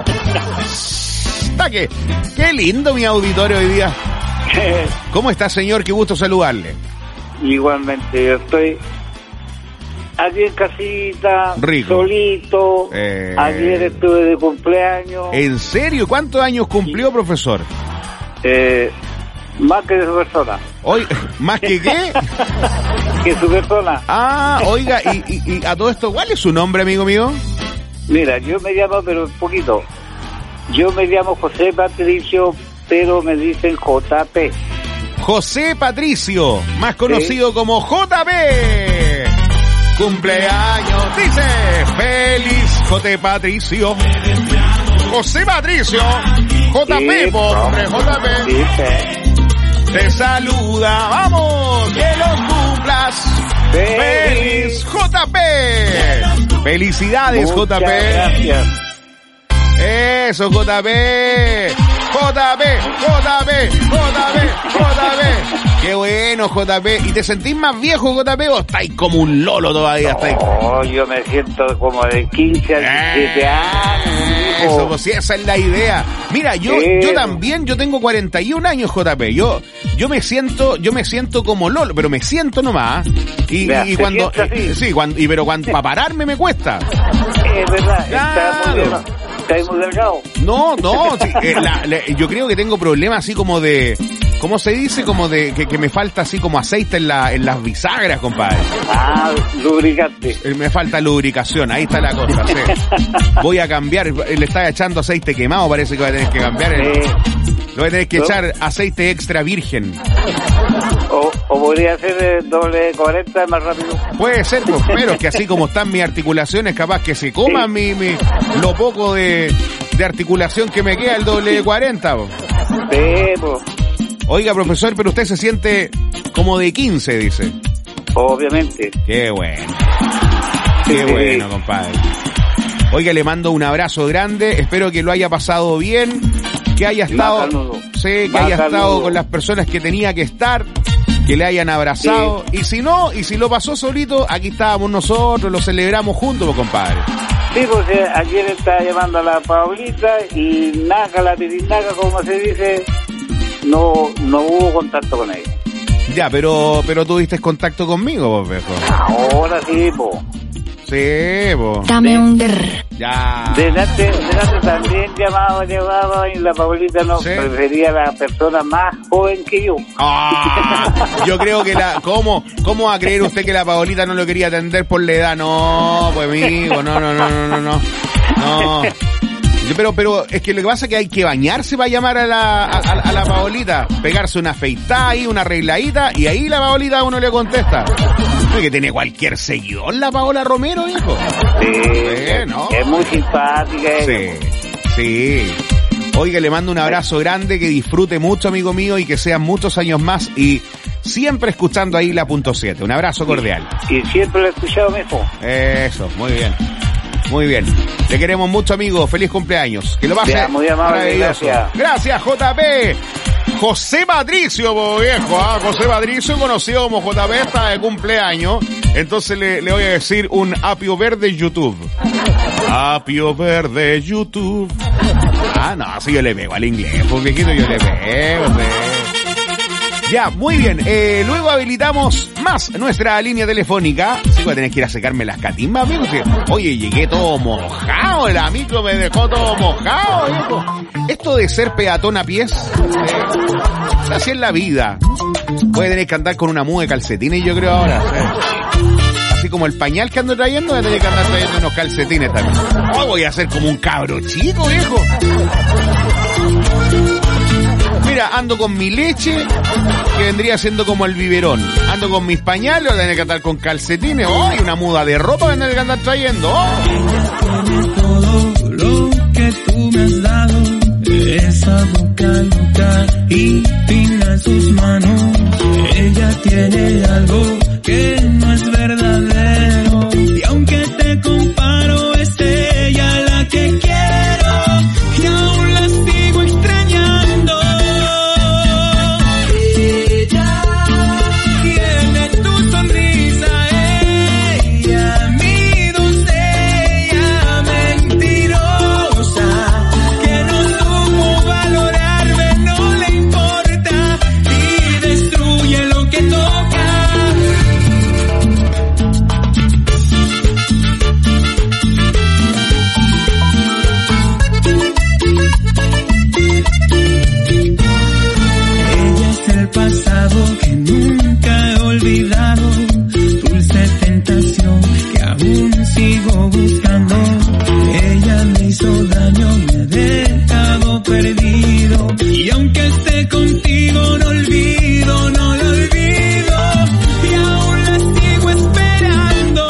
Qué, qué lindo mi auditorio hoy día. ¿Cómo está, señor? Qué gusto saludarle. Igualmente, yo estoy aquí en casita, Rico. solito. Eh. Ayer estuve de cumpleaños. ¿En serio? ¿Cuántos años cumplió, profesor? Eh, más que su persona. Hoy, ¿más que qué? Que su persona. Ah, oiga, y, y, y a todo esto, ¿cuál es su nombre, amigo mío? Mira, yo me llamo, pero un poquito. Yo me llamo José Patricio, pero me dicen J P. José Patricio, más conocido sí. como J P. Cumpleaños, dice, feliz J Patricio. José Patricio, J P, sí, pobre J P. Sí, te saluda, vamos, que los cumplas. Feliz, feliz J P. Felicidades, muchas J P. Gracias. Eso, J P. J P, J P, J P, J P. Qué bueno, J P. ¿Y te sentís más viejo, J P, o estáis como un lolo todavía? No, yo me siento como de quince a diecisiete años. Eso, pues sí, esa es la idea. Mira, yo, sí. yo también, yo tengo cuarenta y un años, J P. Yo, yo me siento, yo me siento como lolo, pero me siento nomás. Y, ya, y cuando, eh, sí, cuando, y pero cuando, para pararme me cuesta. Es verdad, claro. Está muy bien. ¿Estás muy delgado? No, no, sí, eh, la, la, yo creo que tengo problemas así como de, ¿cómo se dice? Como de que, que me falta así como aceite en, la, en las bisagras, compadre. Ah, lubricante. Eh, Me falta lubricación, ahí está la cosa, sí. Voy a cambiar, le está echando aceite quemado, parece que voy a tener que cambiar. El, eh, le voy a tener que ¿no? echar aceite extra virgen. O, o podría ser eh, doble cuarenta más rápido. Puede ser, pues, pero es que así como están mis articulaciones, capaz que se coman sí. mi, mi, lo poco de, de articulación que me queda el doble cuarenta. Pues. Sí, pues. Oiga, profesor, pero usted se siente como de quince, dice. Obviamente. Qué bueno. Qué sí. bueno, compadre. Oiga, le mando un abrazo grande, espero que lo haya pasado bien, que haya estado, sí, que haya estado con las personas que tenía que estar, que le hayan abrazado, sí. y si no, y si lo pasó solito, aquí estábamos nosotros, lo celebramos juntos, pues, compadre. Sí, pues eh, ayer estaba llamando a la Paulita y naca, la pirinaca, como se dice, no, no hubo contacto con ella. Ya, pero, pero tuviste contacto conmigo, pues, viejo. Ahora sí, pues. Sí, po. Dame un der. Ya. Delante, delante también llamaba, llamaba y la Paulita no, ¿sí? Prefería a la persona más joven que yo. Ah, yo creo que la, ¿cómo, cómo va a creer usted que la Paulita no lo quería atender por la edad? No, pues amigo, no, no, no, no, no, no. No. Pero, pero es que lo que pasa es que hay que bañarse para llamar a la, a, a la Paolita, pegarse una afeitada ahí, una arregladita, y ahí la Paolita a uno le contesta. No es que tiene cualquier seguidor la Paola Romero, hijo. Sí, sí, ¿no? Es muy simpática. Sí, sí. Oiga, le mando un abrazo grande, que disfrute mucho, amigo mío, y que sean muchos años más, y siempre escuchando ahí la punto siete. Un abrazo cordial. Y, y siempre lo he escuchado mejor. Eso, muy bien. Muy bien. Le queremos mucho, amigo. Feliz cumpleaños. Que lo pase ya, muy amable, maravilloso. Gracias. Gracias, J P. José Patricio, po, viejo. ¿ah? José Patricio, conocido como J P, está de cumpleaños. Entonces le, le voy a decir un apio verde YouTube. Apio verde YouTube. Ah, no, si yo le pego al inglés, pues viejito, yo le pego. Sí. Ya, muy bien. Eh, luego habilitamos más nuestra línea telefónica. Sí, voy a tener que ir a secarme las catimbas, amigo. Sí. Oye, llegué todo mojado. El amigo me dejó todo mojado, viejo. Esto de ser peatón a pies, eh, así es la vida. Voy a tener que andar con una muda de calcetines, yo creo, ahora. ¿Sí? Así como el pañal que ando trayendo, voy a tener que andar trayendo unos calcetines también. Oh, voy a ser como un cabro chico, viejo. Mira, ando con mi leche, que vendría siendo como el biberón. Ando con mis pañales, voy a tener que andar con calcetines. Oh, y una muda de ropa voy a tener que andar trayendo. Oh. Todo lo que tú me has dado, esa boca loca y fina en sus manos. Ella tiene algo que no es verdadero, y aunque te comparo, es ella la que quiero, y aún la sigo extrañando. Ella tiene tu sonrisa, ella, mi doncella mentirosa, que no supo valorarme, no le importa, y destruye lo que toca. Pasado que nunca he olvidado, dulce tentación que aún sigo buscando. Ella me hizo daño, me ha dejado perdido, y aunque esté contigo no olvido, no lo olvido, y aún la sigo esperando.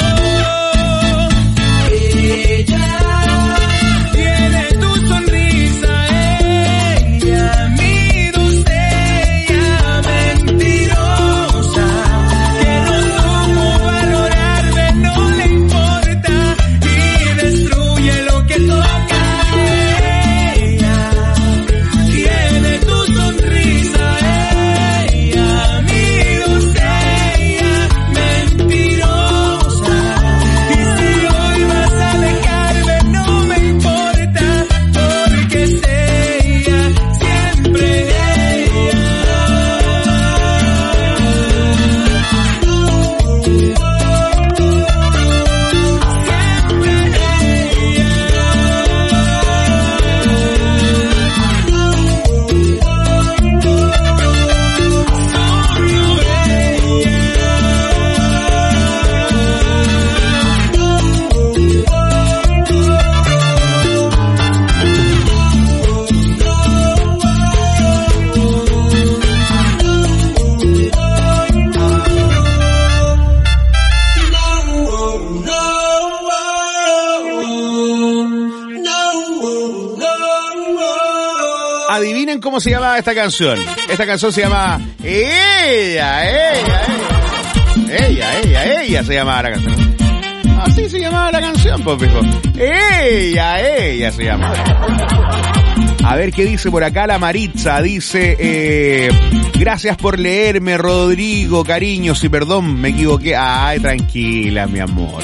Ella tiene tu sonrisa, ella, mi doncella mentirosa, que no supo valorarme, no le importa, y destruye lo que toca. Ella tiene tu sonrisa, ella, mi doncella mentirosa, y si hoy vas a dejarme no me importa, porque es ella, siempre ella. Adivinen cómo se llama esta canción. Esta canción se llama Ella, ella, ella. Ella, ella, ella se llamaba la canción. Así se llamaba la canción, pues, viejo. Ella, ella se llama. A ver qué dice por acá la Maritza. Dice, eh, gracias por leerme, Rodrigo, cariños, y perdón, me equivoqué. Ay, tranquila, mi amor.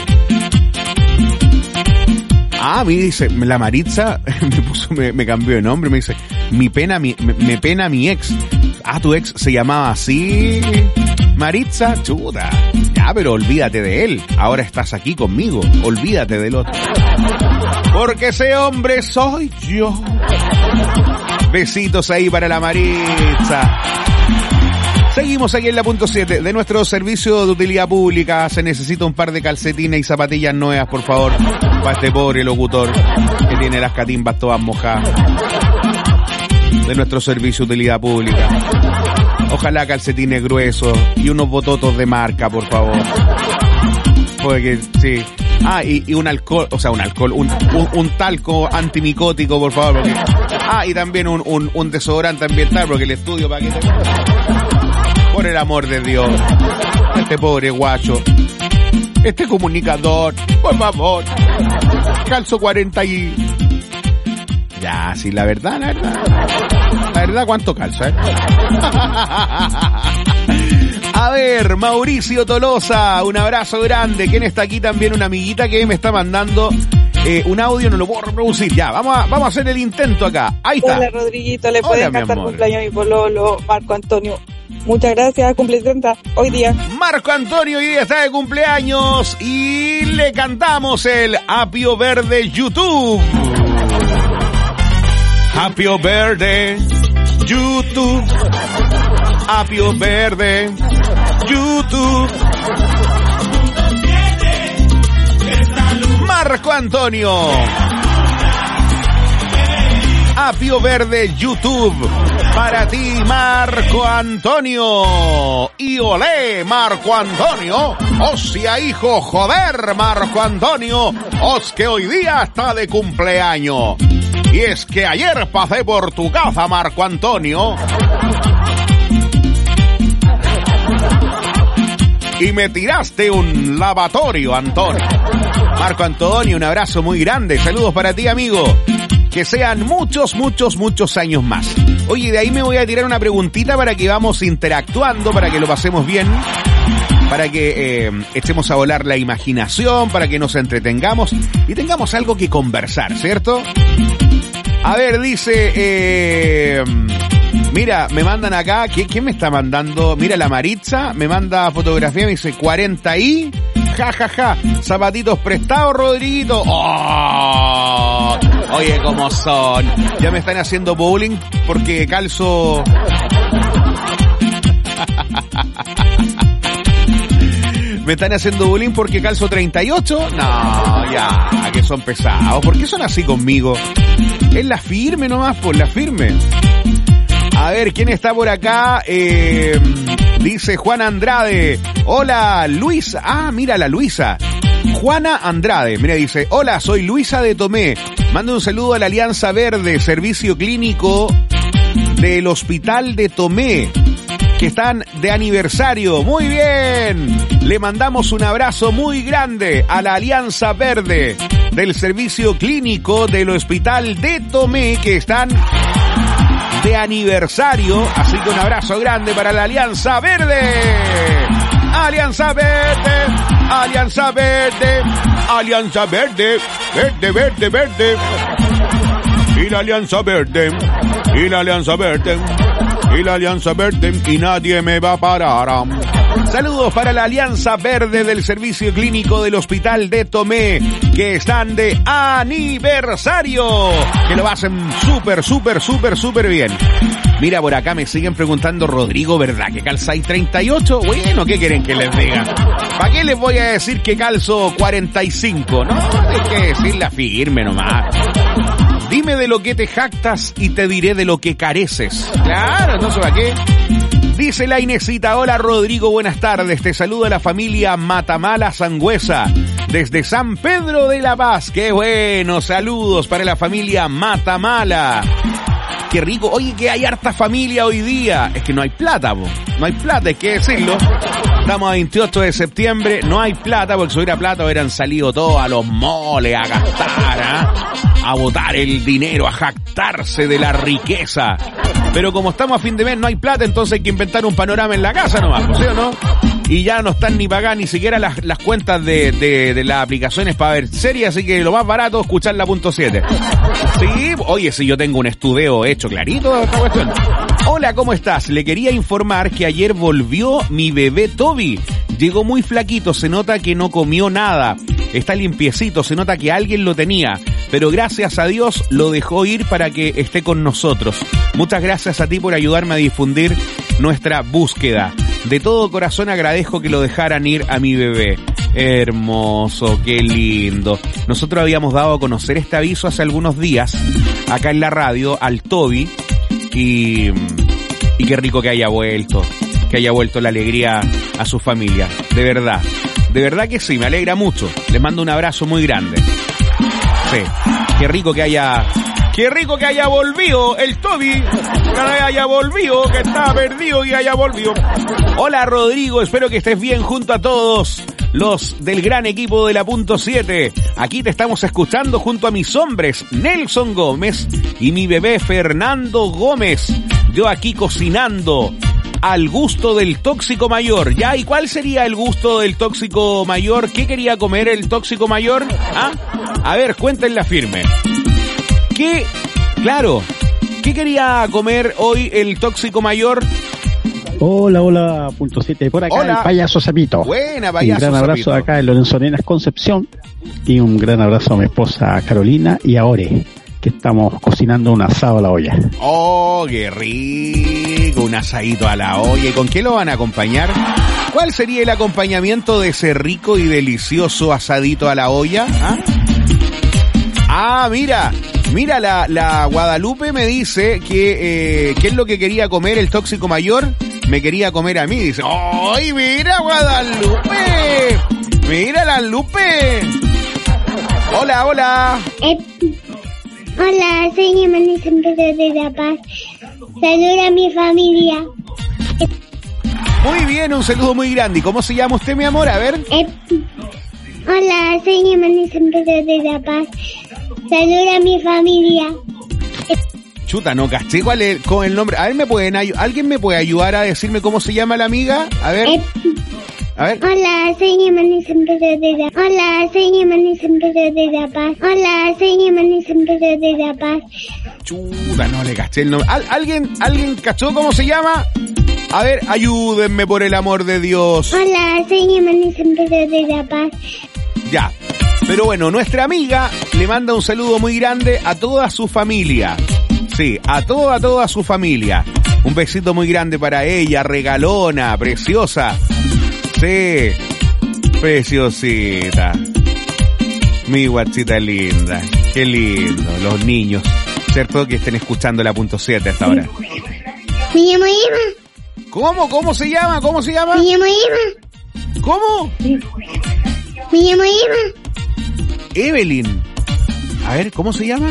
Ah, me dice, la Maritza me puso, me, me cambió de nombre, me dice, mi pena, mi, me, me pena mi ex. Ah, tu ex se llamaba así, Maritza, chuta. Ya, pero olvídate de él. Ahora estás aquí conmigo. Olvídate del otro. Porque ese hombre soy yo. Besitos ahí para la Maritza. Seguimos aquí en la punto siete de nuestro servicio de utilidad pública. Se necesita un par de calcetines y zapatillas nuevas, por favor, para este pobre locutor que tiene las catimbas todas mojadas. De nuestro servicio de utilidad pública. Ojalá calcetines gruesos y unos bototos de marca, por favor. Porque, sí. Ah, y, y un alcohol, o sea, un alcohol, un, un, un talco antimicótico, por favor. Porque, ah, y también un, un, un desodorante ambiental, porque el estudio para que te... Por el amor de Dios, este pobre guacho, este comunicador, por favor, calzo cuarenta y... Ya, sí, la verdad, la verdad, la verdad, ¿cuánto calzo, eh? A ver, Mauricio Tolosa, un abrazo grande. ¿Quién está aquí? También una amiguita que me está mandando eh, un audio, no lo puedo reproducir. Ya, vamos a, vamos a hacer el intento acá. Ahí está. Hola, Rodriguito, ¿le Hola, puedes mi cantar amor. cumpleaños a mi pololo, Marco Antonio Muchas gracias, cumple treinta hoy día. Marco Antonio hoy día está de cumpleaños y le cantamos el Apio Verde YouTube. Apio Verde YouTube. Apio Verde YouTube. Marco Antonio. Apio Verde YouTube. Para ti, Marco Antonio. Y olé, Marco Antonio. Hostia, hijo, joder, Marco Antonio. Os que hoy día está de cumpleaños. Y es que ayer pasé por tu casa, Marco Antonio. Y me tiraste un lavatorio, Antonio. Marco Antonio, un abrazo muy grande. Saludos para ti, amigo. Que sean muchos, muchos, muchos años más. Oye, de ahí me voy a tirar una preguntita para que vamos interactuando, para que lo pasemos bien, para que eh, echemos a volar la imaginación, para que nos entretengamos y tengamos algo que conversar, ¿cierto? A ver, dice... Eh, mira, me mandan acá... ¿Quién, ¿Quién me está mandando? Mira, la Maritza me manda fotografía, me dice cuarenta y... Ja, ja, ja. Zapatitos prestados, Rodriguito. ¡Oh! Oye, ¿cómo son? Ya me están haciendo bullying porque calzo... ¿Me están haciendo bullying porque calzo treinta y ocho? No, ya, que son pesados. ¿Por qué son así conmigo? Es la firme nomás, pues la firme. A ver, ¿quién está por acá? Eh, dice Juan Andrade. Hola, Luisa. Ah, mira la Luisa. Juana Andrade. Mira, dice, hola, soy Luisa de Tomé. Mando un saludo a la Alianza Verde, servicio clínico del Hospital de Tomé, que están de aniversario. Muy bien. Le mandamos un abrazo muy grande a la Alianza Verde del servicio clínico del Hospital de Tomé, que están de aniversario. Así que un abrazo grande para la Alianza Verde. Alianza Verde, Alianza Verde, Alianza Verde, verde, verde, verde. Y la Alianza Verde, y la Alianza Verde, y la Alianza Verde, y nadie me va a parar. Saludos para la Alianza Verde del Servicio Clínico del Hospital de Tomé, que están de aniversario, que lo hacen súper, súper, súper, súper bien. Mira, por acá me siguen preguntando, Rodrigo, ¿verdad que calzáis treinta y ocho? Bueno, ¿qué quieren que les diga? ¿Para qué les voy a decir que calzo cuarenta y cinco? No, hay que decirla firme nomás. Dime de lo que te jactas y te diré de lo que careces. Claro, entonces ¿para qué? Dice la Inesita, hola Rodrigo, buenas tardes. Te saluda la familia Matamala Sangüesa desde San Pedro de la Paz. Qué bueno, saludos para la familia Matamala. Qué rico. Oye, que hay harta familia hoy dá. Es que no hay plata, po. No hay plata, hay que decirlo. Estamos a veintiocho de septiembre, no hay plata, porque si hubiera plata hubieran salido todos a los moles a gastar, ¿eh? A botar el dinero, a jactarse de la riqueza. Pero como estamos a fin de mes, no hay plata, entonces hay que inventar un panorama en la casa nomás, ¿sí o no? Y ya no están ni pagando ni siquiera las, las cuentas de, de, de las aplicaciones para ver series, así que lo más barato es escuchar la punto siete. Sí, oye, si yo tengo un estudio hecho clarito de esta cuestión. Hola, ¿cómo estás? Le quería informar que ayer volvió mi bebé Toby. Llegó muy flaquito, se nota que no comió nada. Está limpiecito, se nota que alguien lo tenía. Pero gracias a Dios lo dejó ir para que esté con nosotros. Muchas gracias a ti por ayudarme a difundir nuestra búsqueda. De todo corazón agradezco que lo dejaran ir a mi bebé. Hermoso, qué lindo. Nosotros habíamos dado a conocer este aviso hace algunos días, acá en la radio, al Toby. Y, y qué rico que haya vuelto, que haya vuelto la alegría a su familia. De verdad, de verdad que sí, me alegra mucho. Les mando un abrazo muy grande. Sí, qué rico que haya... Qué rico que haya volvido el Toby, que haya volvido, que estaba perdido y haya volvido. Hola Rodrigo, espero que estés bien junto a todos los del gran equipo de la punto siete. Aquí te estamos escuchando junto a mis hombres, Nelson Gómez y mi bebé Fernando Gómez. Yo aquí cocinando al gusto del tóxico mayor. ¿Ya? ¿Y cuál sería el gusto del tóxico mayor? ¿Qué quería comer el tóxico mayor? ¿Ah? A ver, cuéntenla firme. ¿Qué? Claro, ¿qué quería comer hoy el tóxico mayor? Hola, hola, punto siete. Por acá Hola. el payaso Sapito. Buena, payaso Un gran abrazo Sapito. acá en Lorenzo Arenas Concepción. Y un gran abrazo a mi esposa Carolina y a Ore, que estamos cocinando un asado a la olla. Oh, qué rico, un asadito a la olla. ¿Y con qué lo van a acompañar? ¿Cuál sería el acompañamiento de ese rico y delicioso asadito a la olla? ¿Ah, ah mira, mira, la, la Guadalupe me dice que, eh, ¿qué es lo que quería comer el tóxico mayor? Me quería comer a mí, dice. ¡Ay, mira, Guadalupe! ¡Mira la Lupe! Hola, hola. Eh, hola, soy Emanuel San Pedro de La Paz. Saluda a mi familia. Muy bien, un saludo muy grande. ¿Y cómo se llama usted, mi amor? A ver. Eh, hola, soy Emanuel San Pedro de La Paz. Saluda a mi familia. Chuta, no caché cuál es con el nombre. A ver, ¿me pueden ayu- ¿alguien me puede ayudar a decirme cómo se llama la amiga? A ver. Eh, A ver. Hola, soy Emanuel San Pedro de La Paz. Hola, soy Emanuel San Pedro de La Paz. Hola, soy Emanuel San Pedro de La Paz. Chuta, no le caché el nombre. ¿Al- ¿Alguien, ¿Alguien cachó cómo se llama? A ver, ayúdenme por el amor de Dios. Hola, soy Emanuel San Pedro de La Paz. Ya. Pero bueno, nuestra amiga le manda un saludo muy grande a toda su familia. Sí, a toda, toda su familia. Un besito muy grande para ella, regalona, preciosa. Sí, preciosita. Mi guachita linda. Qué lindo, los niños. ¿Cierto? Que estén escuchando la punto siete hasta ahora. Me llamo Eva. ¿Cómo? ¿Cómo se llama? ¿Cómo se llama? Me llamo Eva. ¿Cómo? Me llamo Eva. Evelyn. A ver, ¿cómo se llama?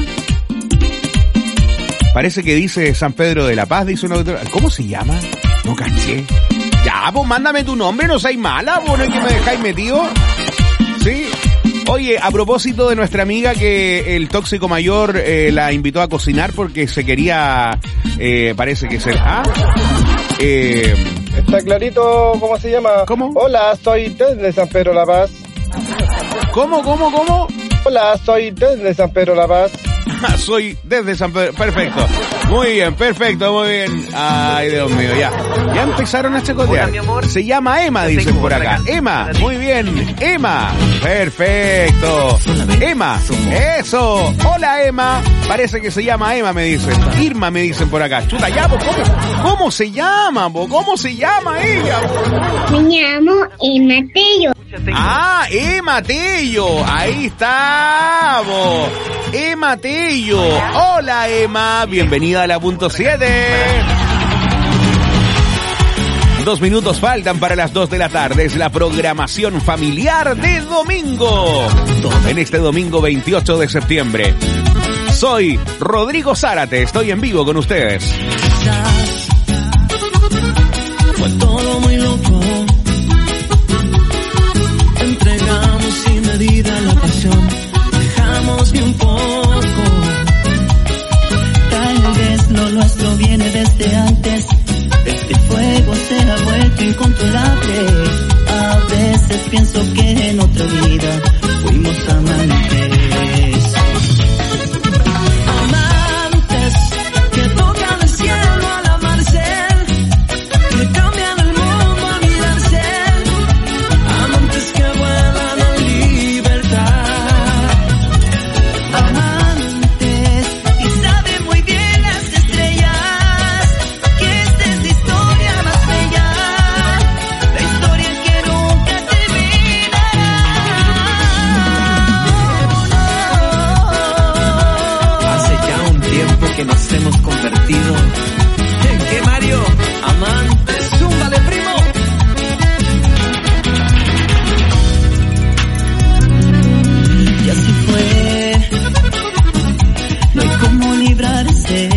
Parece que dice San Pedro de la Paz, dice una otra. ¿Cómo se llama? No caché. Ya, pues mándame tu nombre, no seas mala, pues no es que me dejáis metido. Sí. Oye, a propósito de nuestra amiga que el tóxico mayor eh, la invitó a cocinar porque se quería, eh, parece que ser... Ah, eh, Está clarito cómo se llama. ¿Cómo? Hola, soy desde San Pedro La Paz. ¿Cómo, cómo, cómo? Hola, soy desde San Pedro La Paz. Soy desde San Pedro. Perfecto. Muy bien, perfecto, muy bien. Ay, Dios mío, ya. Ya empezaron a chacotear. Se llama Emma, dicen por acá. Emma, muy bien. Emma. Perfecto. Emma. Eso. Hola, Emma. Parece que se llama Emma, me dicen. Irma, me dicen por acá. Chuta, ya, po, ¿cómo, cómo se llama, po? ¿Cómo se llama ella, po? Me llamo Emma Tello. Ah, Emma Tello. Ahí está, po. Emma Tello. Hola, Emma. Bienvenida a la punto siete. Dos minutos faltan para las dos de la tarde. Es la programación familiar de domingo. En este domingo veintiocho de septiembre. Soy Rodrigo Zárate. Estoy en vivo con ustedes. Fue todo muy loco. Entregamos sin medida la pasión. Dejamos bien poco. Tal vez lo nuestro viene desde antes. Este fuego se ha vuelto incontrolable. A veces pienso que en otra vida fuimos amantes. Amantes que tocan el cielo al amanecer, que cambian el mundo al mirarse. Amantes que vuelan en libertad. Amantes y saben muy bien las estrellas que esta es la historia más bella, la historia que nunca terminará. Hace ya un tiempo que nos hemos convertido en que Mario, amantes, zúmbale primo. Y así fue, no hay cómo librarse